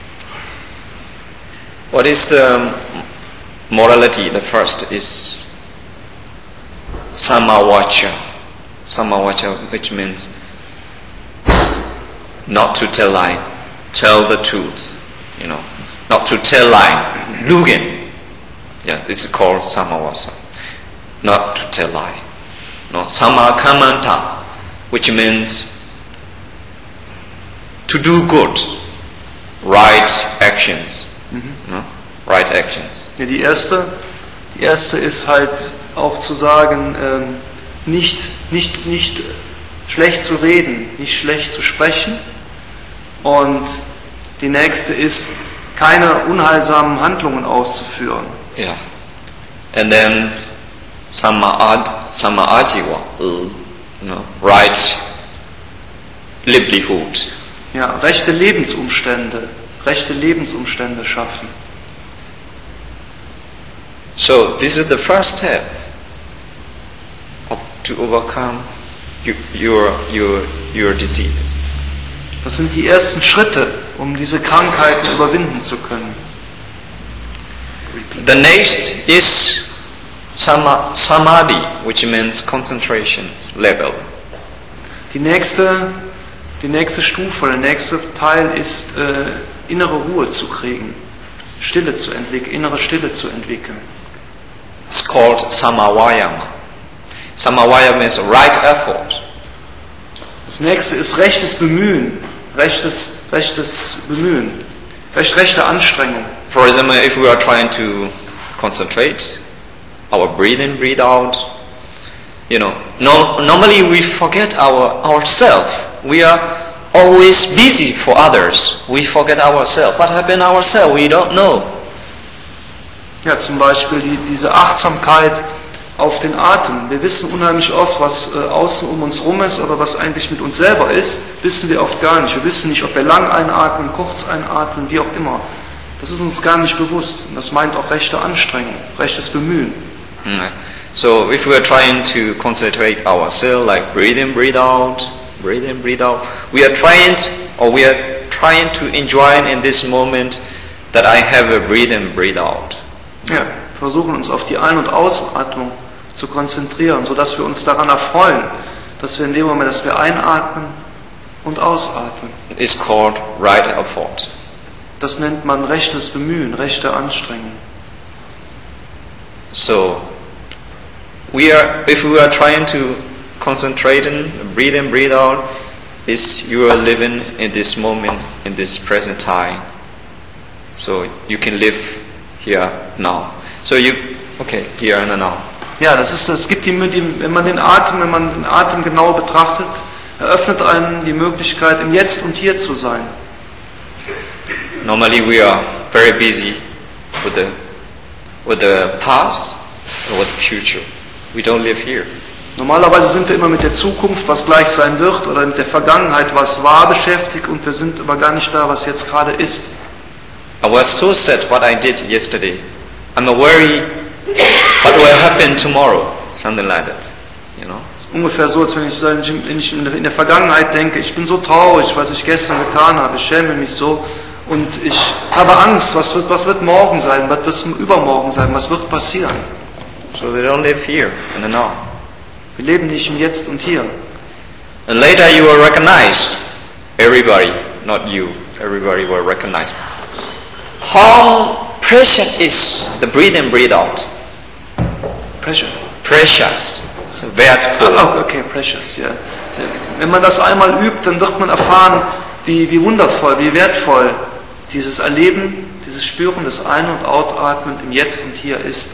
What is the morality? The first is Samavacha. Samavacha, which means not to tell lie, tell the truth, you know, not to tell lie, lügen. Yeah, this is called Samavasa. Not to tell lie. No, Samakamanta, which means to do good, right actions. Mhm. No? Right actions. Ja, die erste, die erste ist halt auch zu sagen, ähm, nicht, nicht, nicht schlecht zu reden, nicht schlecht zu sprechen. Und die nächste ist, keine unheilsamen Handlungen auszuführen. Yeah. And then Sama'ad, Sama'ajiwa, you know, right livelihood. Ja, rechte Lebensumstände, rechte Lebensumstände schaffen. So this is the first step of to overcome you, your your your diseases. Das sind die ersten Schritte, um diese Krankheiten überwinden zu können. The next is sama, samadhi, which means concentration level. Die nächste, die nächste Stufe, der nächste Teil ist, äh, innere Ruhe zu kriegen, Stille zu entwickeln, innere Stille zu entwickeln. It's called samavayama. Samavayama means right effort. Das nächste ist rechtes Bemühen, rechtes, rechtes Bemühen, recht, rechte Anstrengung. For example, if we are trying to concentrate, our breathing, breathe out, you know, no, normally we forget our ourself. We are always busy for others, we forget ourselves. What happened to ourselves? We don't know. Ja, zum Beispiel die, diese Achtsamkeit auf den Atem. Wir wissen unheimlich oft, was äh, außen um uns rum ist oder was eigentlich mit uns selber ist, wissen wir oft gar nicht. Wir wissen nicht, ob wir lang einatmen, kurz einatmen, wie auch immer. Das ist uns gar nicht bewusst. Und das meint auch rechte Anstrengung, rechtes Bemühen. So if we are trying to concentrate ourselves, like breathe in, breathe out, breathe in, breathe out, we are trying to, or we are trying to enjoy in this moment that I have a breathe in, breathe out. Ja, versuchen uns auf die Ein- und Ausatmung zu konzentrieren, sodass wir uns daran erfreuen, dass wir in dem Moment, dass wir einatmen und ausatmen. It's called right effort. Das nennt man rechtes Bemühen, rechte Anstrengung. So we are, if we are trying to concentrate and breathe in, breathe out, is you are living in this moment, in this present time. So you can live here now. So you, okay, here and now. Ja, das ist, es gibt die, die, wenn man den Atem, wenn man den Atem genau betrachtet, eröffnet einen die Möglichkeit, im Jetzt und Hier zu sein. Normally we are very busy with the with the past or with the future. We don't live here. Normalerweise sind wir immer mit der Zukunft, was gleich sein wird, oder mit der Vergangenheit, was war, beschäftigt, und wir sind aber gar nicht da, was jetzt gerade ist. I was so sad what I did yesterday. I'm worried what will happen tomorrow. Something like that. You know? Es ist ungefähr so, als wenn ich, wenn ich in der Vergangenheit denke, ich bin so traurig, was ich gestern getan habe, ich schäme mich so und ich habe Angst, was wird, was wird morgen sein, was wird übermorgen sein, was wird passieren. So they don't live here in the now. Wir leben nicht im Jetzt und Hier. And later you will recognize everybody, not you. Everybody will recognize how precious is the breathe in, breathe out. Precious. Precious. It's wertvoll. Ah, okay, precious, ja. Wenn man das einmal übt, dann wird man erfahren, wie, wie wundervoll, wie wertvoll dieses Erleben, dieses Spüren des Ein- und Ausatmen im Jetzt und Hier ist.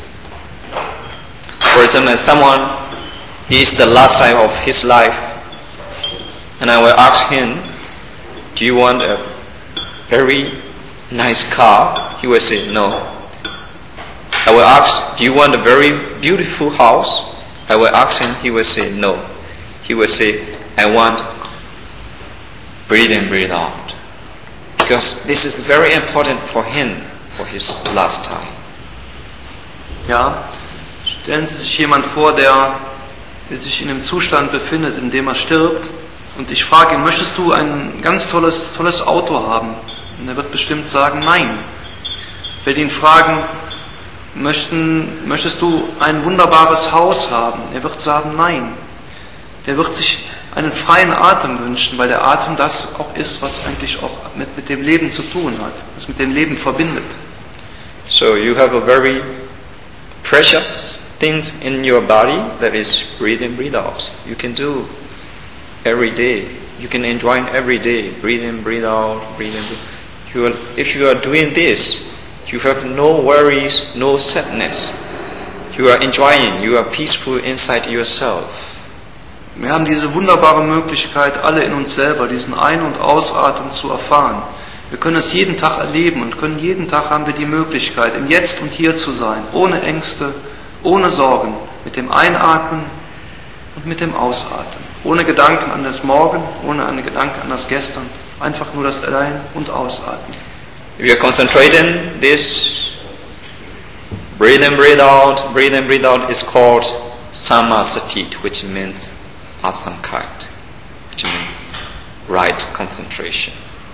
For example, someone is the last time of his life, and I will ask him, do you want a very nice car? He will say, no. I will ask, do you want a very beautiful house? I will ask him, he will say, no. He will say, I want breathe in, breathe out. Because this is very important for him, for his last time. Ja, stellen Sie sich jemand vor, der sich in einem Zustand befindet, in dem er stirbt, und ich frage ihn, möchtest du ein ganz tolles, tolles Auto haben? Und er wird bestimmt sagen, nein. Ich werde ihn fragen, möchten, möchtest du ein wunderbares Haus haben? Er wird sagen, nein. Der wird sich einen freien Atem wünschen, weil der Atem das auch ist, was eigentlich auch mit, mit dem Leben zu tun hat, was mit dem Leben verbindet. So you have a very precious thing in your body that is breathe in, breathe out. You can do every day. You can enjoy every day. Breathe in, breathe out, breathe in. Breathe. You are, if you are doing this, you have no worries, no sadness. You are enjoying, you are peaceful inside yourself. Wir haben diese wunderbare Möglichkeit, alle in uns selber, diesen Ein- und Ausatmen zu erfahren. Wir können es jeden Tag erleben und können jeden Tag haben wir die Möglichkeit, im Jetzt und Hier zu sein, ohne Ängste, ohne Sorgen, mit dem Einatmen und mit dem Ausatmen. Ohne Gedanken an das Morgen, ohne einen Gedanken an das Gestern, einfach nur das Ein- und Ausatmen. If you are concentrating this, breathe in, breathe out, breathe in, breathe out is called samasati, which means asamkeit, which means right concentration.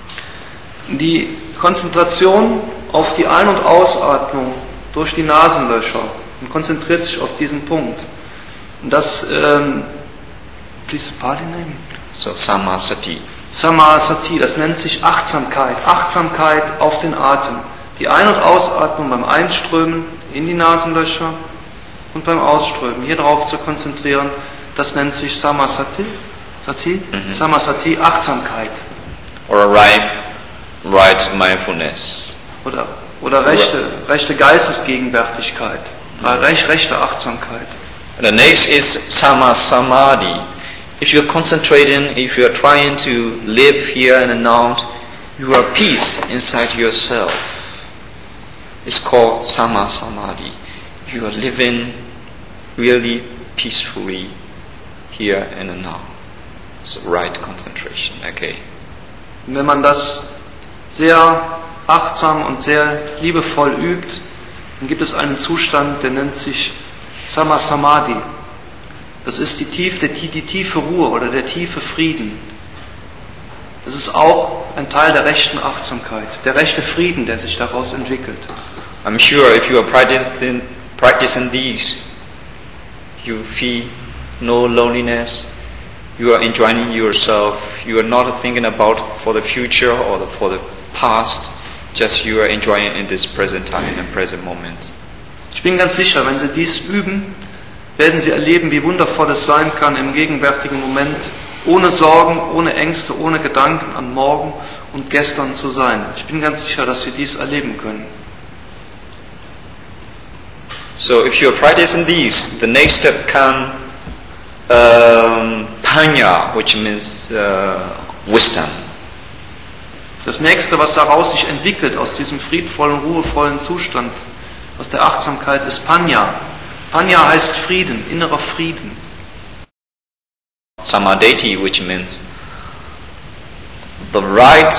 Die Konzentration auf die Ein- und Ausatmung durch die Nasenlöcher und konzentriert sich auf diesen Punkt. Und das, ähm, please Pali name? So samasati. Samasati, das nennt sich Achtsamkeit. Achtsamkeit auf den Atem. Die Ein- und Ausatmung beim Einströmen in die Nasenlöcher und beim Ausströmen hier drauf zu konzentrieren, das nennt sich Samasati. Sati? Mhm. Samasati, Achtsamkeit. Or right, right mindfulness. Oder, oder rechte, rechte Geistesgegenwärtigkeit. Mhm. Recht, rechte Achtsamkeit. The next is Sama Samadhi. if you're concentrating, if you're trying to live here and now, you are peace inside yourself. It's called Samma Samadhi. You are living really peacefully here and now. It's right concentration, okay. Und wenn man das sehr achtsam und sehr liebevoll übt, dann gibt es einen Zustand, der nennt sich Samma Samadhi. Das ist die tiefe, die, die tiefe Ruhe oder der tiefe Frieden. Das ist auch ein Teil der rechten Achtsamkeit, der rechte Frieden, der sich daraus entwickelt. I'm sure if you are practicing, practicing these, you feel no loneliness, you are enjoying yourself, you are not thinking about for the future or the, for the past, just you are enjoying in this present time, in the present moment. Ich bin ganz sicher, wenn Sie dies üben, werden Sie erleben, wie wundervoll es sein kann, im gegenwärtigen Moment ohne Sorgen, ohne Ängste, ohne Gedanken an morgen und gestern zu sein. Ich bin ganz sicher, dass Sie dies erleben können. So if you are practicing these, the next step comes um, Panya, which means uh, wisdom. Das nächste, was daraus sich entwickelt, aus diesem friedvollen, ruhevollen Zustand, aus der Achtsamkeit, ist Panya. Panya heißt Frieden, innerer Frieden. Samadhi, which means the right,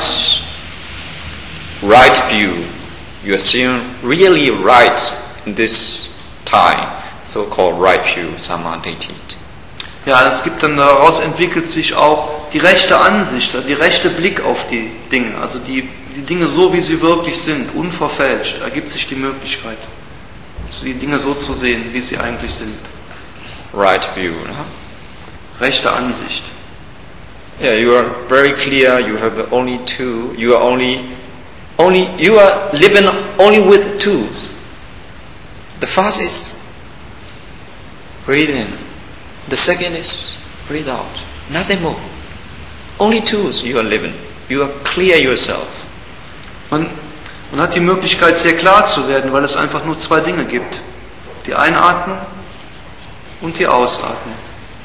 right view. You are seeing really right in this time, so-called right view, Samadhi. Ja, es gibt dann daraus entwickelt sich auch die rechte Ansicht, die rechte Blick auf die Dinge, also die, die Dinge so, wie sie wirklich sind, unverfälscht, ergibt sich die Möglichkeit, die Dinge so zu sehen, wie sie eigentlich sind. Right view. No? Rechte Ansicht. Yeah, you are very clear. You have only two. You are only, only you are living only with two. The first is breathe in. The second is breathe out. Nothing more. Only two you are living. You are clear yourself. Man, man hat die Möglichkeit, sehr klar zu werden, weil es einfach nur zwei Dinge gibt. Die Einatmung und die Ausatmung.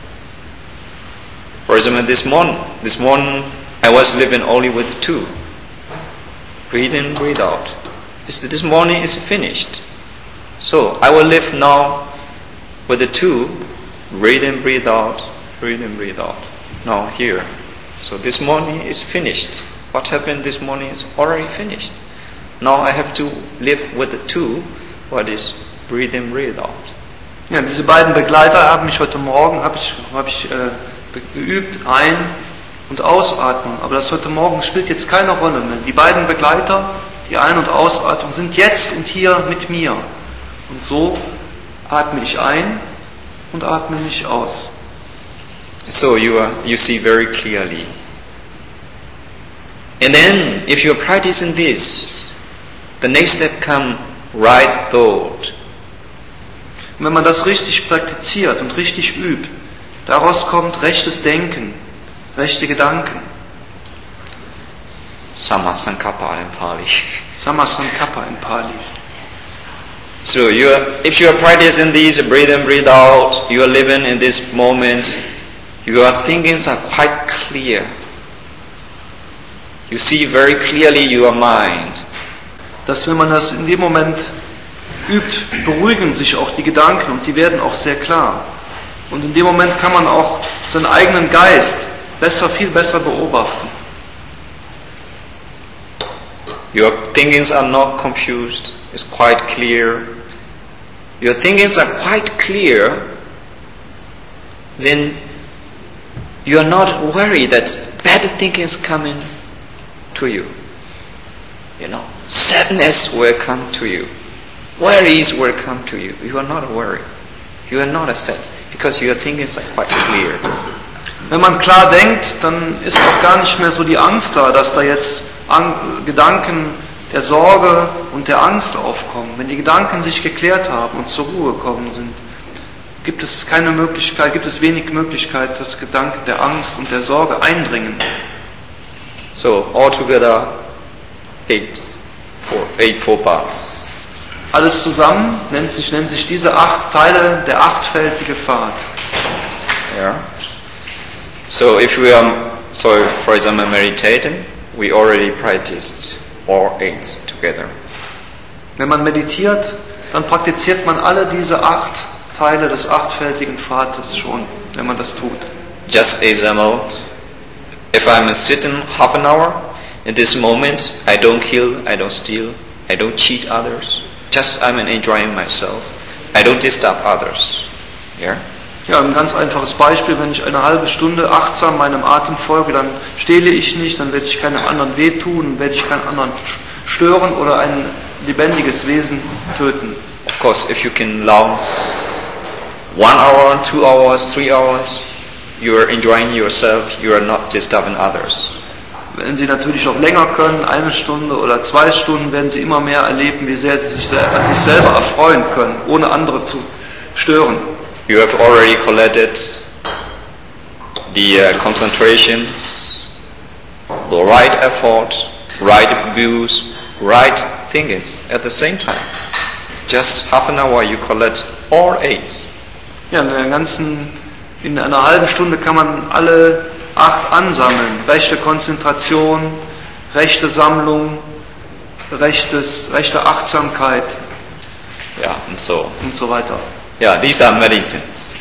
For example, this morning, this morning I was living only with two. Breathe in, breathe out. This, this morning is finished. So I will live now with the two. Breathe in, breathe out. Breathe in, breathe out. Now here. So this morning is finished. What happened this morning is already finished. Now I have to live with the two. What is breathe in, breathe out. Ja, diese beiden Begleiter haben mich heute Morgen habe ich, habe ich äh, geübt, Ein- und Ausatmung. Aber das heute Morgen spielt jetzt keine Rolle mehr. Die beiden Begleiter, die Ein- und Ausatmung, sind jetzt und hier mit mir. Und so atme ich ein und atme mich aus. So you are, you see very clearly. And then, if you are practicing this, the next step comes right thought. Und wenn man das richtig praktiziert und richtig übt, daraus kommt rechtes Denken, rechte Gedanken. Sammasankappa in Pali. Sammasankappa in Pali. So you are, if you are practicing these, breathe in, breathe out, you are living in this moment, your thinkings are quite clear. You see very clearly your mind. Dass wenn man das in dem Moment übt, beruhigen sich auch die Gedanken und die werden auch sehr klar. Und in dem Moment kann man auch seinen eigenen Geist besser, viel besser beobachten. Your thinkings are not confused. It's quite clear. Your thinkings are quite clear. Then you are not worried that bad thinkings coming to you. You know, sadness will come to you. Worries will come to you. You are not worried. You are not sad because your thinkings are quite clear. Wenn man klar denkt, dann ist auch gar nicht mehr so die Angst da, dass da jetzt Gedanken der Sorge und der Angst aufkommen. Wenn die Gedanken sich geklärt haben und zur Ruhe gekommen sind, gibt es keine Möglichkeit, gibt es wenig Möglichkeit, dass Gedanken der Angst und der Sorge eindringen. So altogether eight, four, eight, four parts. Alles zusammen nennt sich, nennen sich diese acht Teile der achtfältige Pfad. Yeah. So if we are, so if, for example, meditating, we already practiced all eight together. Wenn man meditiert, dann praktiziert man alle diese acht Teile des achtfältigen Pfades schon, wenn man das tut. Just example, if I'm sitting half an hour, in this moment, I don't kill, I don't steal, I don't cheat others. Just I'm enjoying myself. I don't disturb others. Yeah? Ja, ein ganz einfaches Beispiel, wenn ich eine halbe Stunde achtsam meinem Atem folge, dann stehle ich nicht, dann werde ich keinem anderen wehtun, werde ich keinen anderen stören oder ein lebendiges Wesen töten. Of course, if you can long one hour, two hours, three hours, you are enjoying yourself, you are not disturbing others. Wenn Sie natürlich noch länger können, eine Stunde oder zwei Stunden, werden Sie immer mehr erleben, wie sehr Sie sich an sich selber erfreuen können, ohne andere zu stören. You have already collected the uh, concentrations, the right effort, right views, right thinkings at the same time. Just half an hour you collect all eight. Ja, in der ganzen, in einer halben Stunde kann man alle acht ansammeln. Rechte Konzentration, rechte Sammlung, rechtes, rechte Achtsamkeit. Yeah, and so. Und so weiter. Yeah, these are medicines.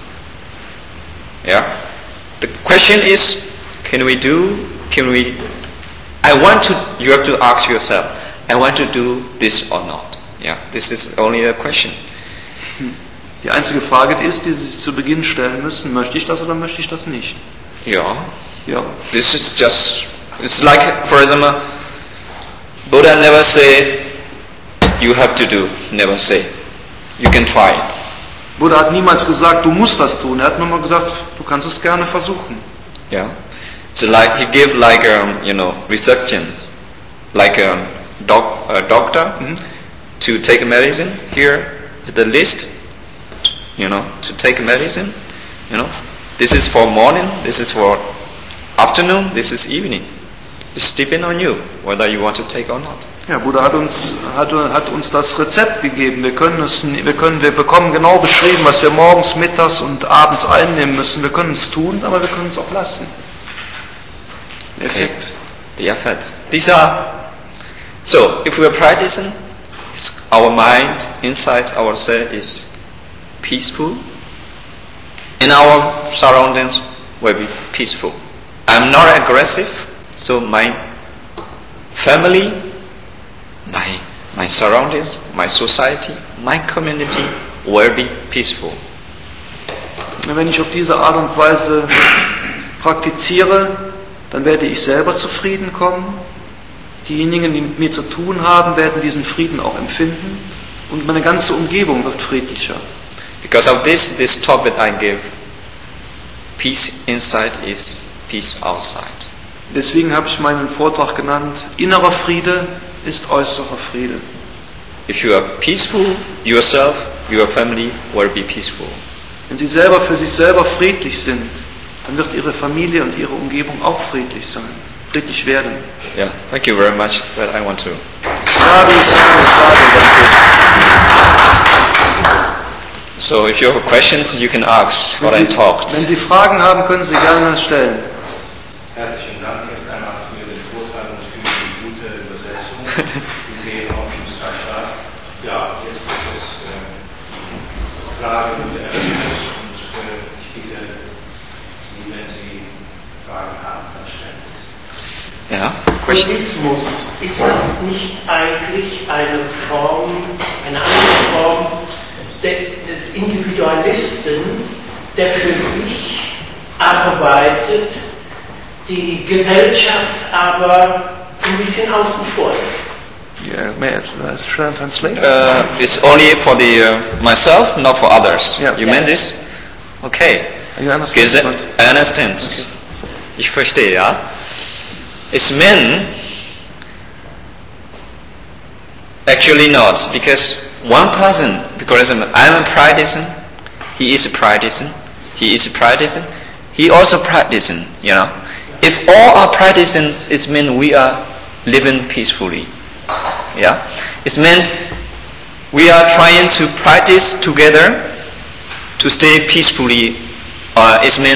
Yeah. The question is, can we do, can we, I want to, you have to ask yourself, I want to do this or not. Yeah, this is only a question. Die einzige Frage ist, die Sie sich zu Beginn stellen müssen, möchte ich das oder möchte ich das nicht? Yeah. Ja. This is just, it's like, for example, Buddha never say, you have to do, never say, you can try it. Buddha hat niemals gesagt, du musst das tun. Er hat nur mal gesagt, du kannst es gerne versuchen. Yeah. So like, he gave like, um, you know, restrictions, like a, doc, a doctor Mhm. to take medicine. Here is the list, you know, to take medicine, you know. This is for morning, this is for afternoon, this is evening. It's depending on you, whether you want to take or not. Ja, Buddha hat uns, hat, hat uns das Rezept gegeben. Wir können es, wir können, wir bekommen genau beschrieben, was wir morgens, mittags und abends einnehmen müssen. Wir können es tun, aber wir können es auch lassen. Effekt. The effects. These are, so if we are practicing, it's our mind inside ourselves is peaceful, and our surroundings will be peaceful. I'm not aggressive, so my family, my my surroundings, my society, my community will be peaceful. Wenn ich auf diese Art und Weise praktiziere, dann werde ich selber zufrieden kommen. Diejenigen, die mit mir zu tun haben, werden diesen Frieden auch empfinden und meine ganze Umgebung wird friedlicher. Because of this, this topic I give, peace inside is peace outside. Deswegen habe ich meinen Vortrag genannt, innerer Friede ist äußerer Friede. If you are peaceful, yourself, your family will be peaceful. Wenn Sie selber für sich selber friedlich sind, dann wird Ihre Familie und Ihre Umgebung auch friedlich sein, friedlich werden. Yeah, thank you very much, but I want to. Sadhu, sadhu, sadhu. So if you have questions, you can ask what I Wenn Sie, talked. wenn Sie Fragen haben, können Sie gerne stellen. Herzlichen Dank erst einmal für den Vortrag und für die gute Übersetzung, die sehr aufschlussreich war. Ja, jetzt ist es äh, die Frage und der Ergebnis und äh, ich bitte Sie, wenn Sie Fragen haben, dann stellen Sie. Yeah. Buddhismus, ist das nicht eigentlich eine Form, eine andere Form de, des Individualisten, der für sich arbeitet, die Gesellschaft aber so ein bisschen außen vor ist? Yeah, may I try and translate? Uh, it's only for the uh, myself, not for others. Yeah. You mean this? Okay. You understand? Gese- I understand. Ich verstehe, ja. It's meant actually not, because one person, because I'm a practicing, he is a practicing, he is a practicing, he also practicing, you know. If all are practicing, it means we are living peacefully. Yeah, it meant we are trying to practice together to stay peacefully. Uh, it meant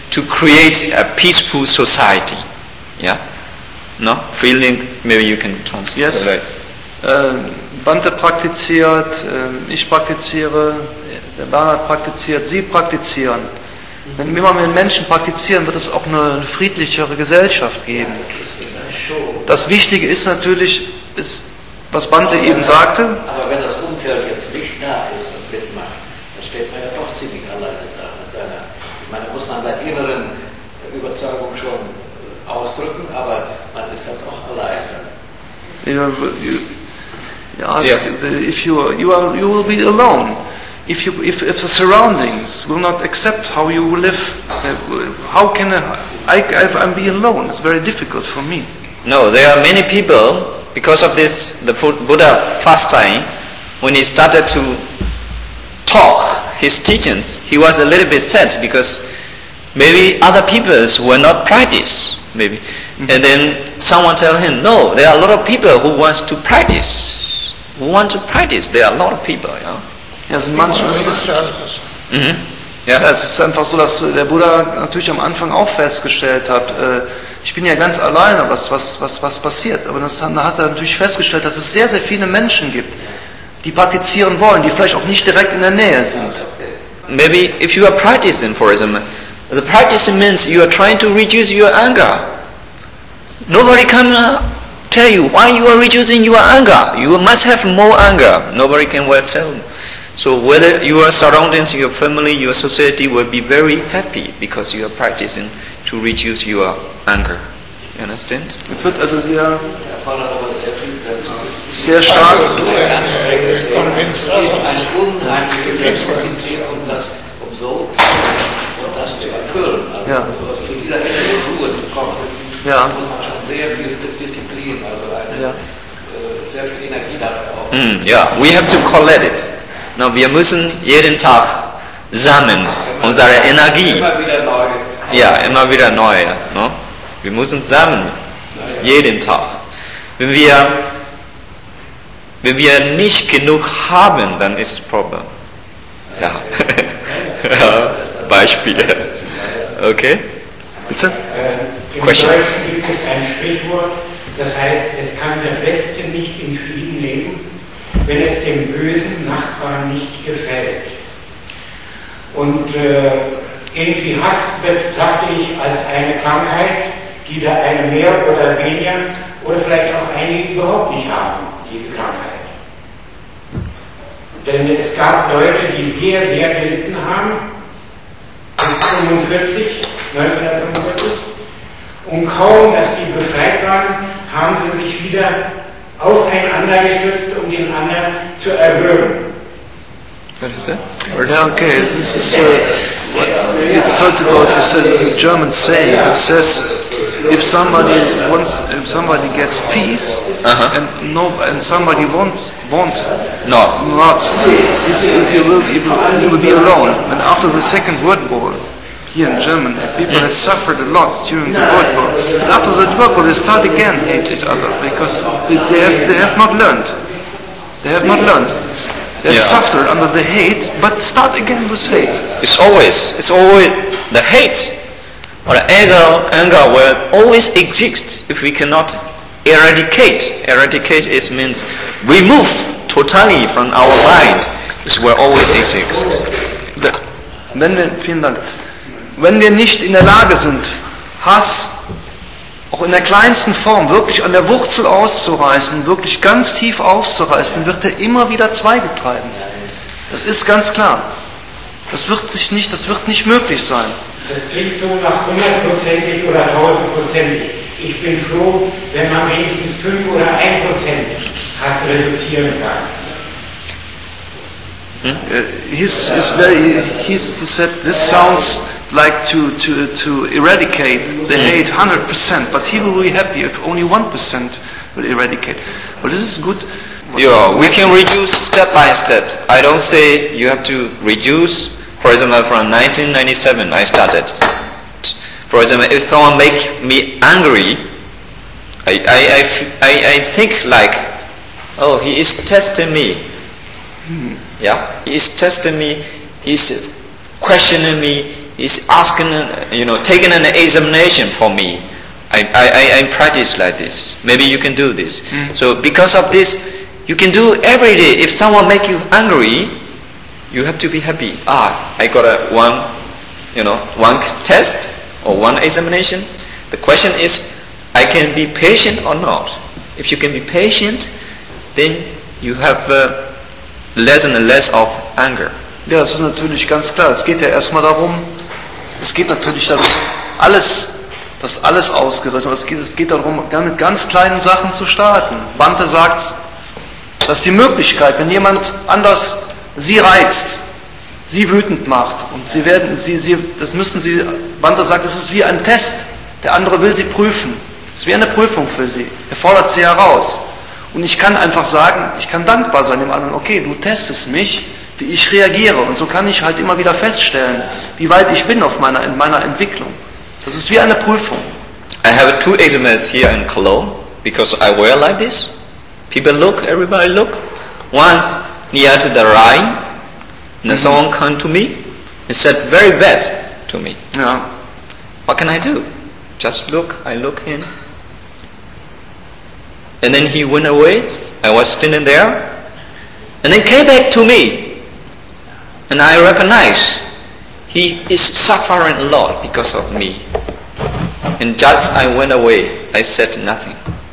to create a peaceful society. Yeah? No? Feeling, maybe you can translate. Yes. Right. Äh, Bante praktiziert, äh, ich praktiziere, der Bernhard praktiziert, Sie praktizieren. Wenn wir mal mit Menschen praktizieren, wird es auch eine friedlichere Gesellschaft geben. Das Wichtige ist natürlich, ist, was Bante eben sagte. Aber wenn das Umfeld jetzt nicht da ist und mitmacht, dann steht man ja doch ziemlich alleine da mit seiner, ich meine, da muss man seine inneren Überzeugung schon ausdrücken, aber man ist halt auch alleine. You, you, you ask, yeah. if you are, you are, you will be alone. If you, if, if the surroundings will not accept how you live, how can I, I, I be alone? It's very difficult for me. No, there are many people, because of this, the Buddha first time, when he started to talk his teachings, he was a little bit sad because maybe other people were not practice, maybe. Mm-hmm. And then someone tell him, no, there are a lot of people who wants to practice, who want to practice. There are a lot of people, you know. Ja, sind manchmal ist es, mhm. ja. ja, es ist einfach so, dass der Buddha natürlich am Anfang auch festgestellt hat, äh, ich bin ja ganz alleine, was, was, was, was passiert. Aber das, dann hat er natürlich festgestellt, dass es sehr, sehr viele Menschen gibt, die praktizieren wollen, die vielleicht auch nicht direkt in der Nähe sind. Maybe if you are practicing, for example, the practicing means you are trying to reduce your anger. Nobody can uh, tell you why you are reducing your anger. You must have more anger. Nobody can well tell you. So whether your surroundings, your family, your society will be very happy because you are practicing to reduce your anger. You understand? Es wird also sehr, sehr stark. Eine unheimliche Selbstdisziplin, um das, um so um das zu erfüllen. Also ja. zu dieser inneren Ruhe zu kommen. Ja. Da muss man schon sehr viel Disziplin, also eine, ja. äh, sehr viel Energie dafür auch. Mm, yeah, we have to collect it. No, wir müssen jeden Tag sammeln unsere Energie. Immer wieder neu. Ja, immer wieder neu. No? Wir müssen sammeln, jeden Tag. Wenn wir, wenn wir nicht genug haben, dann ist das Problem. Ja. Ja. Beispiel. Okay? Bitte? Äh, Im Deutschen gibt es ein Sprichwort, das heißt, es kann der Beste nicht in Frieden leben, wenn es dem bösen Nachbarn nicht gefällt. Und äh, irgendwie Hass betrachte ich als eine Krankheit, die der eine mehr oder weniger oder vielleicht auch einige überhaupt nicht haben, diese Krankheit. Denn es gab Leute, die sehr, sehr gelitten haben, bis fünfundvierzig, neunzehnhundertfünfundvierzig, und kaum, dass die befreit waren, haben sie sich wieder aufeinander gestützt, um den anderen zu erwürgen. What is it? Yeah, okay, this is uh, what you talked about. You said it's a German saying that says, if somebody wants, if somebody gets peace, Uh-huh. and no, and somebody wants, wants Not. not, is, is you will, you will, you will be alone. And after the Second World War, here in Germany, people had suffered a lot during the World War. And after the World War, they start again hate each other because they have, they have not learned. They have not learned. They have Yeah. suffered under the hate, but start again with hate. It's always, it's always the hate or the anger, anger will always exist if we cannot eradicate. Eradicate is means remove totally from our mind. It will always exist. Wenn wir, vielen Dank. Wenn wir nicht in der Lage sind, Hass auch in der kleinsten Form wirklich an der Wurzel auszureißen, wirklich ganz tief aufzureißen, wird er immer wieder Zweige treiben. Das ist ganz klar. Das wird sich nicht, das wird nicht möglich sein. Das klingt so nach hundertprozentig oder tausendprozentig. Ich bin froh, wenn man wenigstens fünf oder ein Prozent Hass reduzieren kann. Uh, he's, he's very, he's, he said this sounds like to, to, to eradicate the hate one hundred percent, but he will be happy if only one percent will eradicate. But this is good. Yeah, we can reduce step by step. I don't say you have to reduce. For example, from nineteen ninety-seven I started. For example, if someone make me angry, I, I, I, I, I think like, oh, he is testing me. Yeah, he is testing me. He is questioning me. he's asking, you know, taking an examination for me. I, I, I practice like this. Maybe you can do this. Mm. So because of this, you can do every day. If someone make you angry, you have to be happy. Ah, I got a one, you know, one test or one examination. The question is, I can be patient or not. If you can be patient, then you have uh, less and less of anger. Ja, das ist natürlich ganz klar. Es geht ja erstmal darum, es geht natürlich darum, alles, dass alles ausgerissen wird. Es geht, es geht darum, mit ganz kleinen Sachen zu starten. Bhante sagt, dass die Möglichkeit, wenn jemand anders sie reizt, sie wütend macht und sie werden, sie, sie, das müssen sie, Bhante sagt, es ist wie ein Test. Der andere will sie prüfen. Es ist wie eine Prüfung für sie. Er fordert sie heraus. Und ich kann einfach sagen, ich kann dankbar sein dem anderen. Okay, du testest mich, wie ich reagiere. Und so kann ich halt immer wieder feststellen, wie weit ich bin auf meiner, in meiner Entwicklung. Das ist wie eine Prüfung. I have two examples here in Cologne because I wear like this. People look, everybody look. Once near to the Rhine, and someone come to me and said very bad to me. Ja. What can I do? Just look, I look him. And then he went away. I was standing there. And then came back to me. And I recognize he is suffering a lot because of me. And just I went away. I said nothing.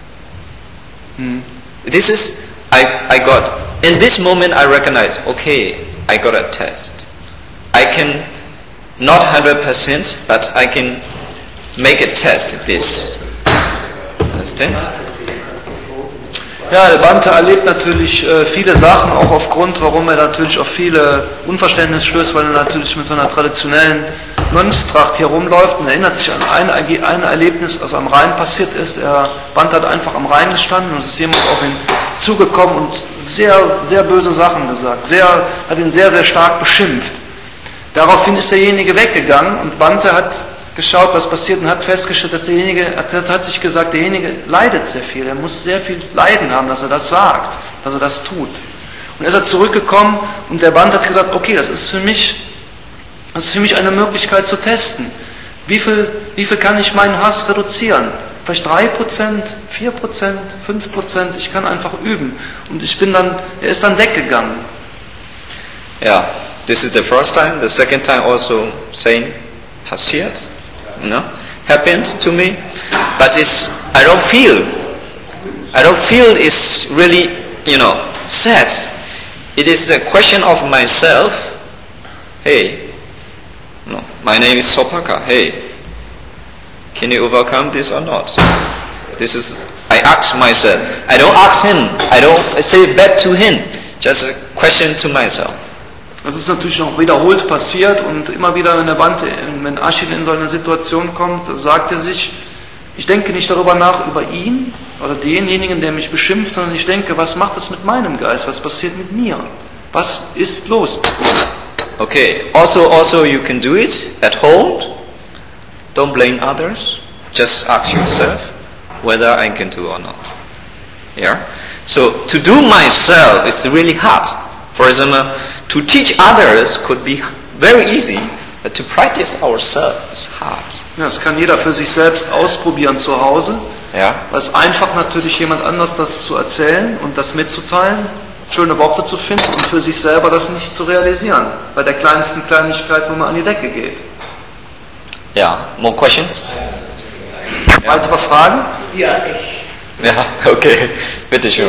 Hmm. This is, I, I got, in this moment I recognize, okay, I got a test. I can, not one hundred percent, but I can make a test this. Understand? Ja, der Bhante erlebt natürlich äh, viele Sachen, auch aufgrund, warum er natürlich auf viele Unverständnis stößt, weil er natürlich mit so einer traditionellen Mönchstracht hier rumläuft und erinnert sich an ein, ein Erlebnis, das am Rhein passiert ist. Er, Bhante hat einfach am Rhein gestanden und es ist jemand auf ihn zugekommen und sehr, sehr böse Sachen gesagt, sehr, hat ihn sehr, sehr stark beschimpft. Daraufhin ist derjenige weggegangen und Bhante hat geschaut, was passiert und hat festgestellt, dass derjenige, hat, hat sich gesagt, derjenige leidet sehr viel, er muss sehr viel Leiden haben, dass er das sagt, dass er das tut. Und er ist er zurückgekommen und der Bhante hat gesagt, okay, das ist für mich, das ist für mich eine Möglichkeit zu testen. Wie viel, wie viel kann ich meinen Hass reduzieren? Vielleicht drei Prozent, vier Prozent, fünf Prozent, ich kann einfach üben. Und ich bin dann, er ist dann weggegangen. Yeah, this is the first time, the second time also same passiert. You know, happened to me, but it's I don't feel, I don't feel it's really, you know, sad. It is a question of myself. Hey, no, my name is Sopaka. Hey, can you overcome this or not? This is I ask myself. I don't ask him. I don't say back to him. Just a question to myself. Das ist natürlich noch wiederholt passiert und immer wieder, wenn der Bhante, wenn Ashin in so eine Situation kommt, sagt er sich, ich denke nicht darüber nach, über ihn oder denjenigen, der mich beschimpft, sondern ich denke, was macht es mit meinem Geist, was passiert mit mir, was ist los? Okay, also, also you can do it at home, don't blame others, just ask yourself whether I can do or not. Yeah? So, to do myself is really hard. For example, to teach others could be very easy, but to practice ourselves is hard. Ja, das kann jeder für sich selbst ausprobieren zu Hause. Ja. Es ist einfach natürlich jemand anders das zu erzählen und das mitzuteilen, schöne Worte zu finden und für sich selber das nicht zu realisieren, bei der kleinsten Kleinigkeit, wo man an die Decke geht. Ja, more questions? Weitere Fragen? Ja, ich. Ja, okay, bitteschön.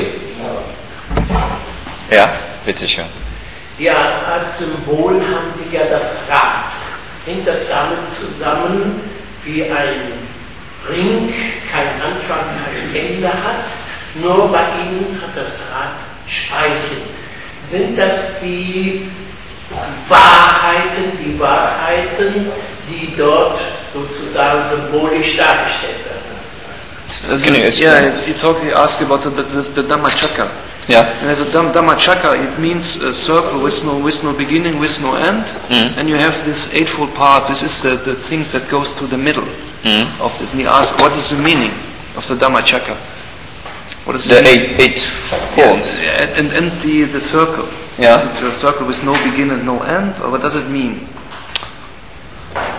Ja, bitteschön. Ja, als Symbol haben Sie ja das Rad. Hängt das damit zusammen, wie ein Ring keinen Anfang, kein Ende hat? Nur bei Ihnen hat das Rad Speichen. Sind das die Wahrheiten, die Wahrheiten, die dort sozusagen symbolisch dargestellt werden? Can you explain? Yeah, you talk, you ask about the, the, the Dhammacakka. Yeah. And the Dhammacakka, it means a circle with no, with no beginning, with no end. Mm. And you have this eightfold path. This is the, the things that goes to the middle Mm. of this. And you ask, what is the meaning of the Dhammacakka? What is The the meaning? eight, eight horns. Yeah, and, and the, the circle. Yeah. Is it a circle with no beginning, no end? Or what does it mean?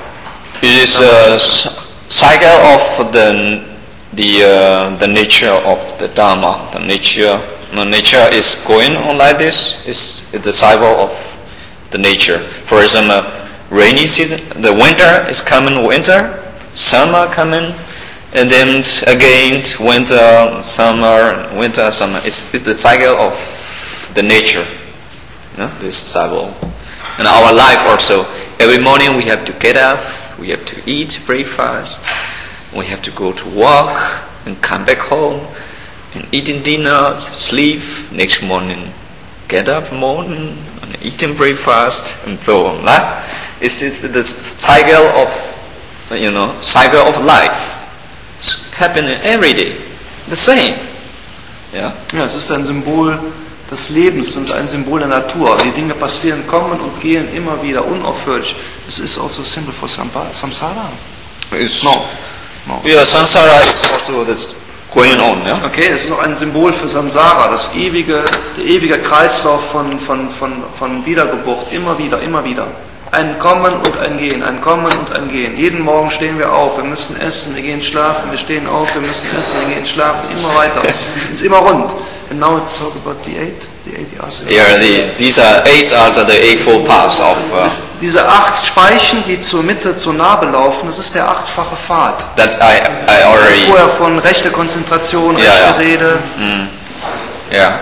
It is a cycle of the the uh, the nature of the Dharma. The nature, the nature is going on like this. It's the cycle of the nature. For example, rainy season, the winter is coming. Winter, summer coming. And then again, winter, summer, winter, summer. It's, it's the cycle of the nature. You know, this cycle. And our life also. Every morning we have to get up. We have to eat breakfast. We have to go to work and come back home and eating dinner, sleep. Next morning, get up morning and eating breakfast and so on. Right? It's, it's the cycle of, you know, cycle of life. It's happening every day. The same. Ja? Ja, es ist ein Symbol des Lebens und ein Symbol der Natur. Die Dinge passieren, kommen und gehen immer wieder unaufhörlich. Es ist also a symbol for samsara. It's, No. no. Yeah, samsara is also that's going on. Yeah? Okay, es ist noch ein Symbol für Samsara, das ewige, der ewige Kreislauf von, von, von, von Wiedergeburt. Immer wieder, immer wieder. Ein Kommen und ein Gehen, ein Kommen und ein Gehen. Jeden Morgen stehen wir auf, wir müssen essen, wir gehen schlafen, wir stehen auf, wir müssen essen, wir gehen schlafen, immer weiter. Es ist immer rund. And now we talk about the eight, the eight years. Yeah, the, these are eight are the eightfold paths of. Uh, Das, diese acht Speichen, die zur Mitte, zur Narbe laufen, das ist der achtfache Pfad. that I I already. Vorher von rechte Konzentration, Ja, rechte ja. Rede. Mm, yeah.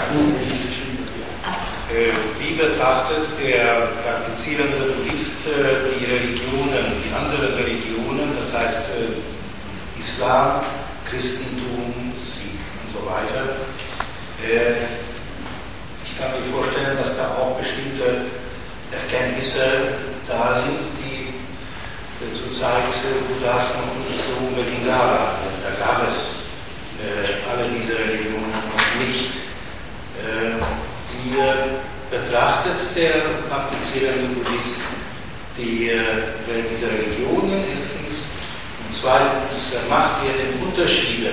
Äh, Wie betrachtet der praktizierende Buddhist äh, die Religionen, die anderen Religionen, das heißt äh, Islam, Christentum, Sikh und so weiter? Äh, Ich kann mir vorstellen, dass da auch bestimmte Erkenntnisse da sind, die äh, zur Zeit äh, Buddhas noch nicht so unbedingt da waren. Da gab es äh, alle diese Religionen noch nicht. Äh, Wie äh, betrachtet der praktizierende Buddhist die, äh, diese Religionen erstens und zweitens äh, macht er den Unterschied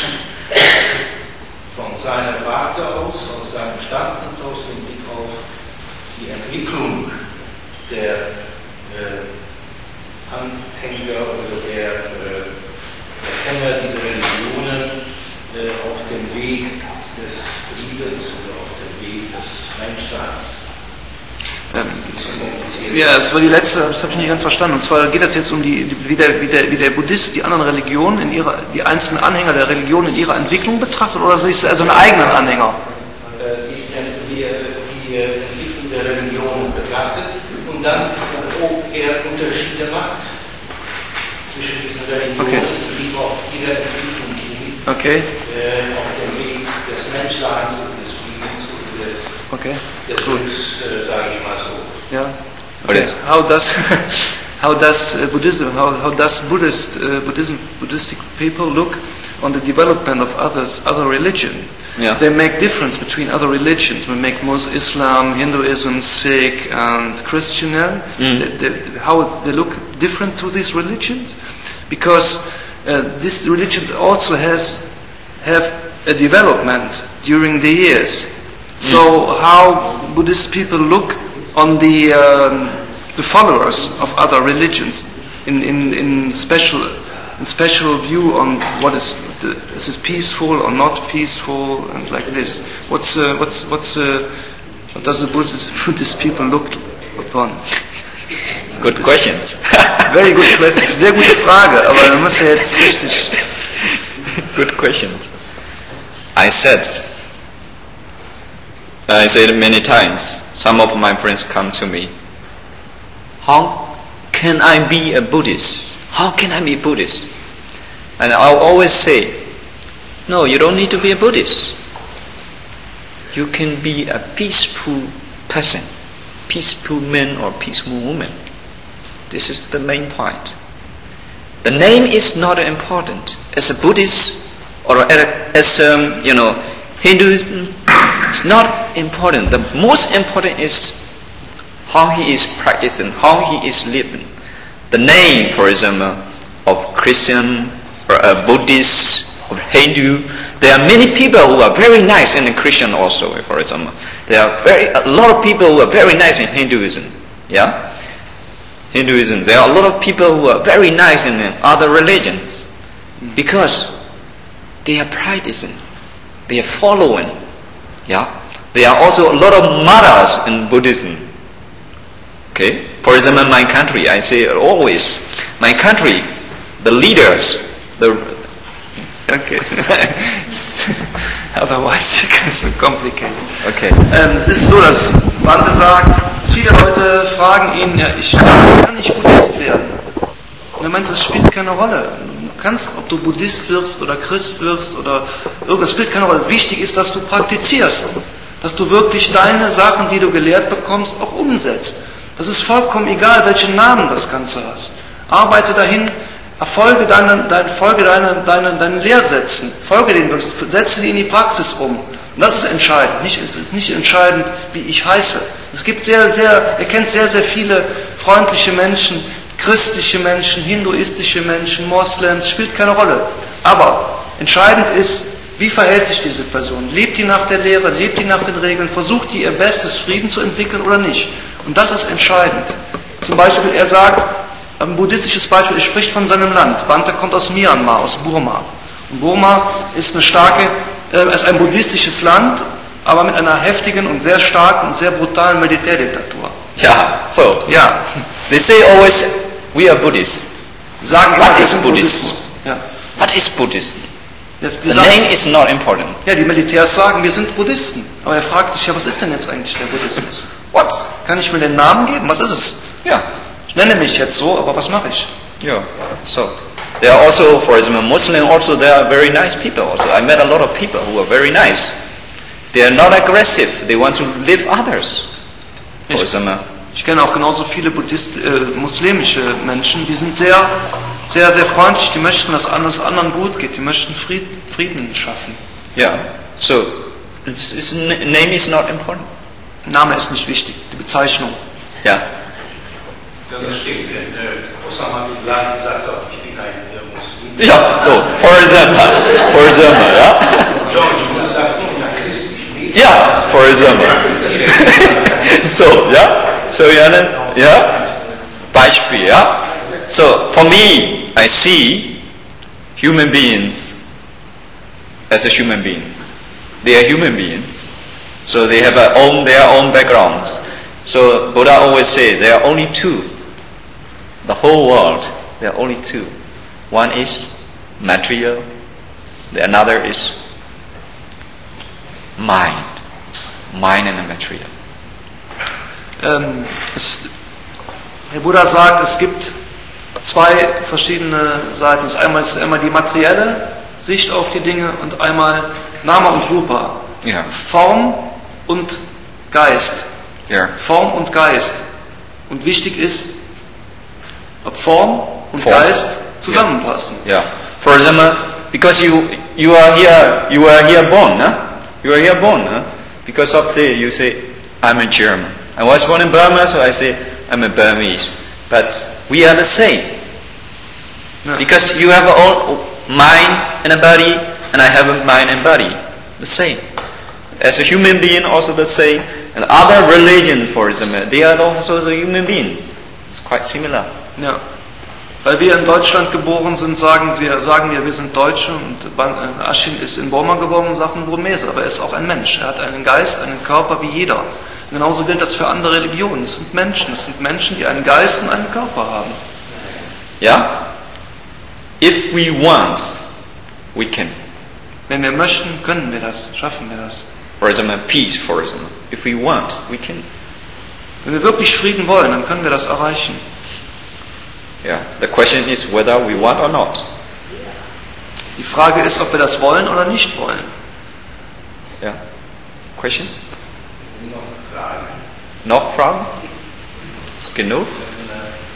von seiner Warte aus, aus seinem Standpunkt aus im Blick auf die Entwicklung der äh, Anhänger oder der äh, Erkenner dieser Religionen äh, auf dem Weg des Friedens oder auf dem Weg des Menschseins. Ähm, ja, das war die letzte, das habe ich nicht ganz verstanden. Und zwar geht es jetzt um die, wie der, wie der, wie der Buddhist die anderen Religionen, in ihrer, die einzelnen Anhänger der Religion in ihrer Entwicklung betrachtet oder sich also einen eigenen Anhänger? Äh, die, die, die Entwicklung der Religionen betrachtet und dann, ob er Unterschiede macht zwischen diesen Religionen, Okay. die auf ihre Entwicklung gehen, Okay, äh, auf dem Weg des Menschseins und des Friedens und des, okay, des Glücks, äh, sage ich mal so. ja. But it's, How does how does uh, Buddhism how, how does Buddhist uh, Buddhism Buddhistic people look on the development of others other religion? Yeah. They make difference between other religions. We make most Islam, Hinduism, Sikh, and Christianity. Mm. They, they, how they look different to these religions, because uh, these religions also has have a development during the years. So how Buddhist people look on the um, the followers of other religions in, in, in special in special view on what is the, is it peaceful or not peaceful and like this. What's uh, what's what's uh, what does the Buddhist Buddhist people look upon? good questions. Very good question. Sehr gute Frage, aber man muss ja jetzt richtig. Good questions. I said, I said many times, some of my friends come to me, how can I be a Buddhist? How can I be Buddhist? And I'll always say, no, you don't need to be a Buddhist. You can be a peaceful person, peaceful man or peaceful woman. This is the main point. The name is not important. As a Buddhist or as um, you know Hinduism, it's not important. The most important is how he is practicing, how he is living. The name, for example, of Christian or a Buddhist or Hindu. There are many people who are very nice in Christian also. For example, there are very a lot of people who are very nice in Hinduism. Yeah. Hinduism, there are a lot of people who are very nice in other religions because they are practicing, they are following. Yeah, there are also a lot of mothers in Buddhism. Okay, for example, in my country, I say always, my country, the leaders, the Okay. Otherwise it's so complicated. okay. Ähm, es ist so, dass Bhante sagt, viele Leute fragen ihn, ja, ich kann nicht Buddhist werden. Und er meint, das spielt keine Rolle. Du kannst, ob du Buddhist wirst oder Christ wirst oder irgendwas, spielt keine Rolle. Wichtig ist, dass du praktizierst. Dass du wirklich deine Sachen, die du gelehrt bekommst, auch umsetzt. Das ist vollkommen egal, welchen Namen das Ganze hast. Arbeite dahin, erfolge deine, deine, folge deine, deine, deinen Lehrsätzen, folge denen, setze die in die Praxis um. Und das ist entscheidend. Nicht, es ist nicht entscheidend, wie ich heiße. Es gibt sehr, sehr, er kennt sehr, sehr viele freundliche Menschen, christliche Menschen, hinduistische Menschen, Moslems, spielt keine Rolle. Aber entscheidend ist, wie verhält sich diese Person? Lebt die nach der Lehre, lebt die nach den Regeln, versucht die ihr Bestes, Frieden zu entwickeln oder nicht? Und das ist entscheidend. Zum Beispiel, er sagt, ein buddhistisches Beispiel, er spricht von seinem Land. Bhante kommt aus Myanmar, aus Burma. Und Burma ist, eine starke, äh, ist ein buddhistisches Land, aber mit einer heftigen und sehr starken und sehr brutalen Militärdiktatur. Yeah, so, Ja, they say always, we are Buddhists. sagen immer, What wir is sind Buddhism? Buddhismus. Ja. What is Buddhism? Ja, die, The sagen, name is not important. ja, die Militärs sagen, wir sind Buddhisten. Aber er fragt sich ja, was ist denn jetzt eigentlich der Buddhismus? What? Kann ich mir den Namen geben? Was ist es? Yeah, Ich nenne mich jetzt so, aber was mache ich? yeah. So, there are also, for example, Muslim also, they are very nice people also. I met a lot of people who are very nice. They are not aggressive. They want to live others. For Ich, example, ich kenne auch genauso viele Buddhist, äh, muslimische Menschen, die sind sehr, sehr, sehr freundlich, die möchten, dass alles anderen gut geht, die möchten Frieden, Frieden schaffen. yeah. So, this is, name is not important. Name ist nicht wichtig, die Bezeichnung. Yeah. Ja, das stimmt. Denn, äh, Osama Bin Laden sagt auch, ich bin ein äh, Muslim. Yeah. So, for example, for example, yeah. George Bush sagt, ich bin ein Christ, ich bin Yeah, for example. So, yeah. So, yeah, yeah. Beispiel, yeah. So, for me, I see human beings as a human beings. They are human beings. So they have a own, their own backgrounds. So Buddha always say there are only two. The whole world, there are only two. One is material, the another is mind. Mind and material. Ähm, es, der Buddha sagt, es gibt zwei verschiedene Seiten. Es ist einmal, es ist einmal die materielle Sicht auf die Dinge und einmal Nama und Rupa. Yeah. Form und Geist. Yeah. Form und Geist. Und wichtig ist, ob Form und Form. Geist zusammenpassen. Yeah. For example, because you you are here you are here born, huh? You are here born, huh? Because of say you say I'm a German. I was born in Burma, so I say I'm a Burmese. But we are the same. Ja. Because you have a own mind and a body, and I have a mind and body. The same. As a human being, also the same. And other religions, for example, they are also the human beings. It's quite similar. Ja. Weil wir in Deutschland geboren sind, sagen, sie, sagen wir, wir sind Deutsche und Ashin ist in Burma geboren und sagt ein Burmese, aber er ist auch ein Mensch. Er hat einen Geist, einen Körper wie jeder. Und genauso gilt das für andere Religionen. Es sind Menschen. Es sind Menschen, die einen Geist und einen Körper haben. Yeah? If we want, we can. Wenn wir möchten, können wir das, schaffen wir das. For example, peace, for example. If we want, we can. Wenn wir wirklich Frieden wollen, dann können wir das erreichen. Yeah. The question is whether we want or not. Die Frage ist, ob wir das wollen oder nicht wollen. Yeah. Questions? noch Fragen. Noch Fragen? Ist genug?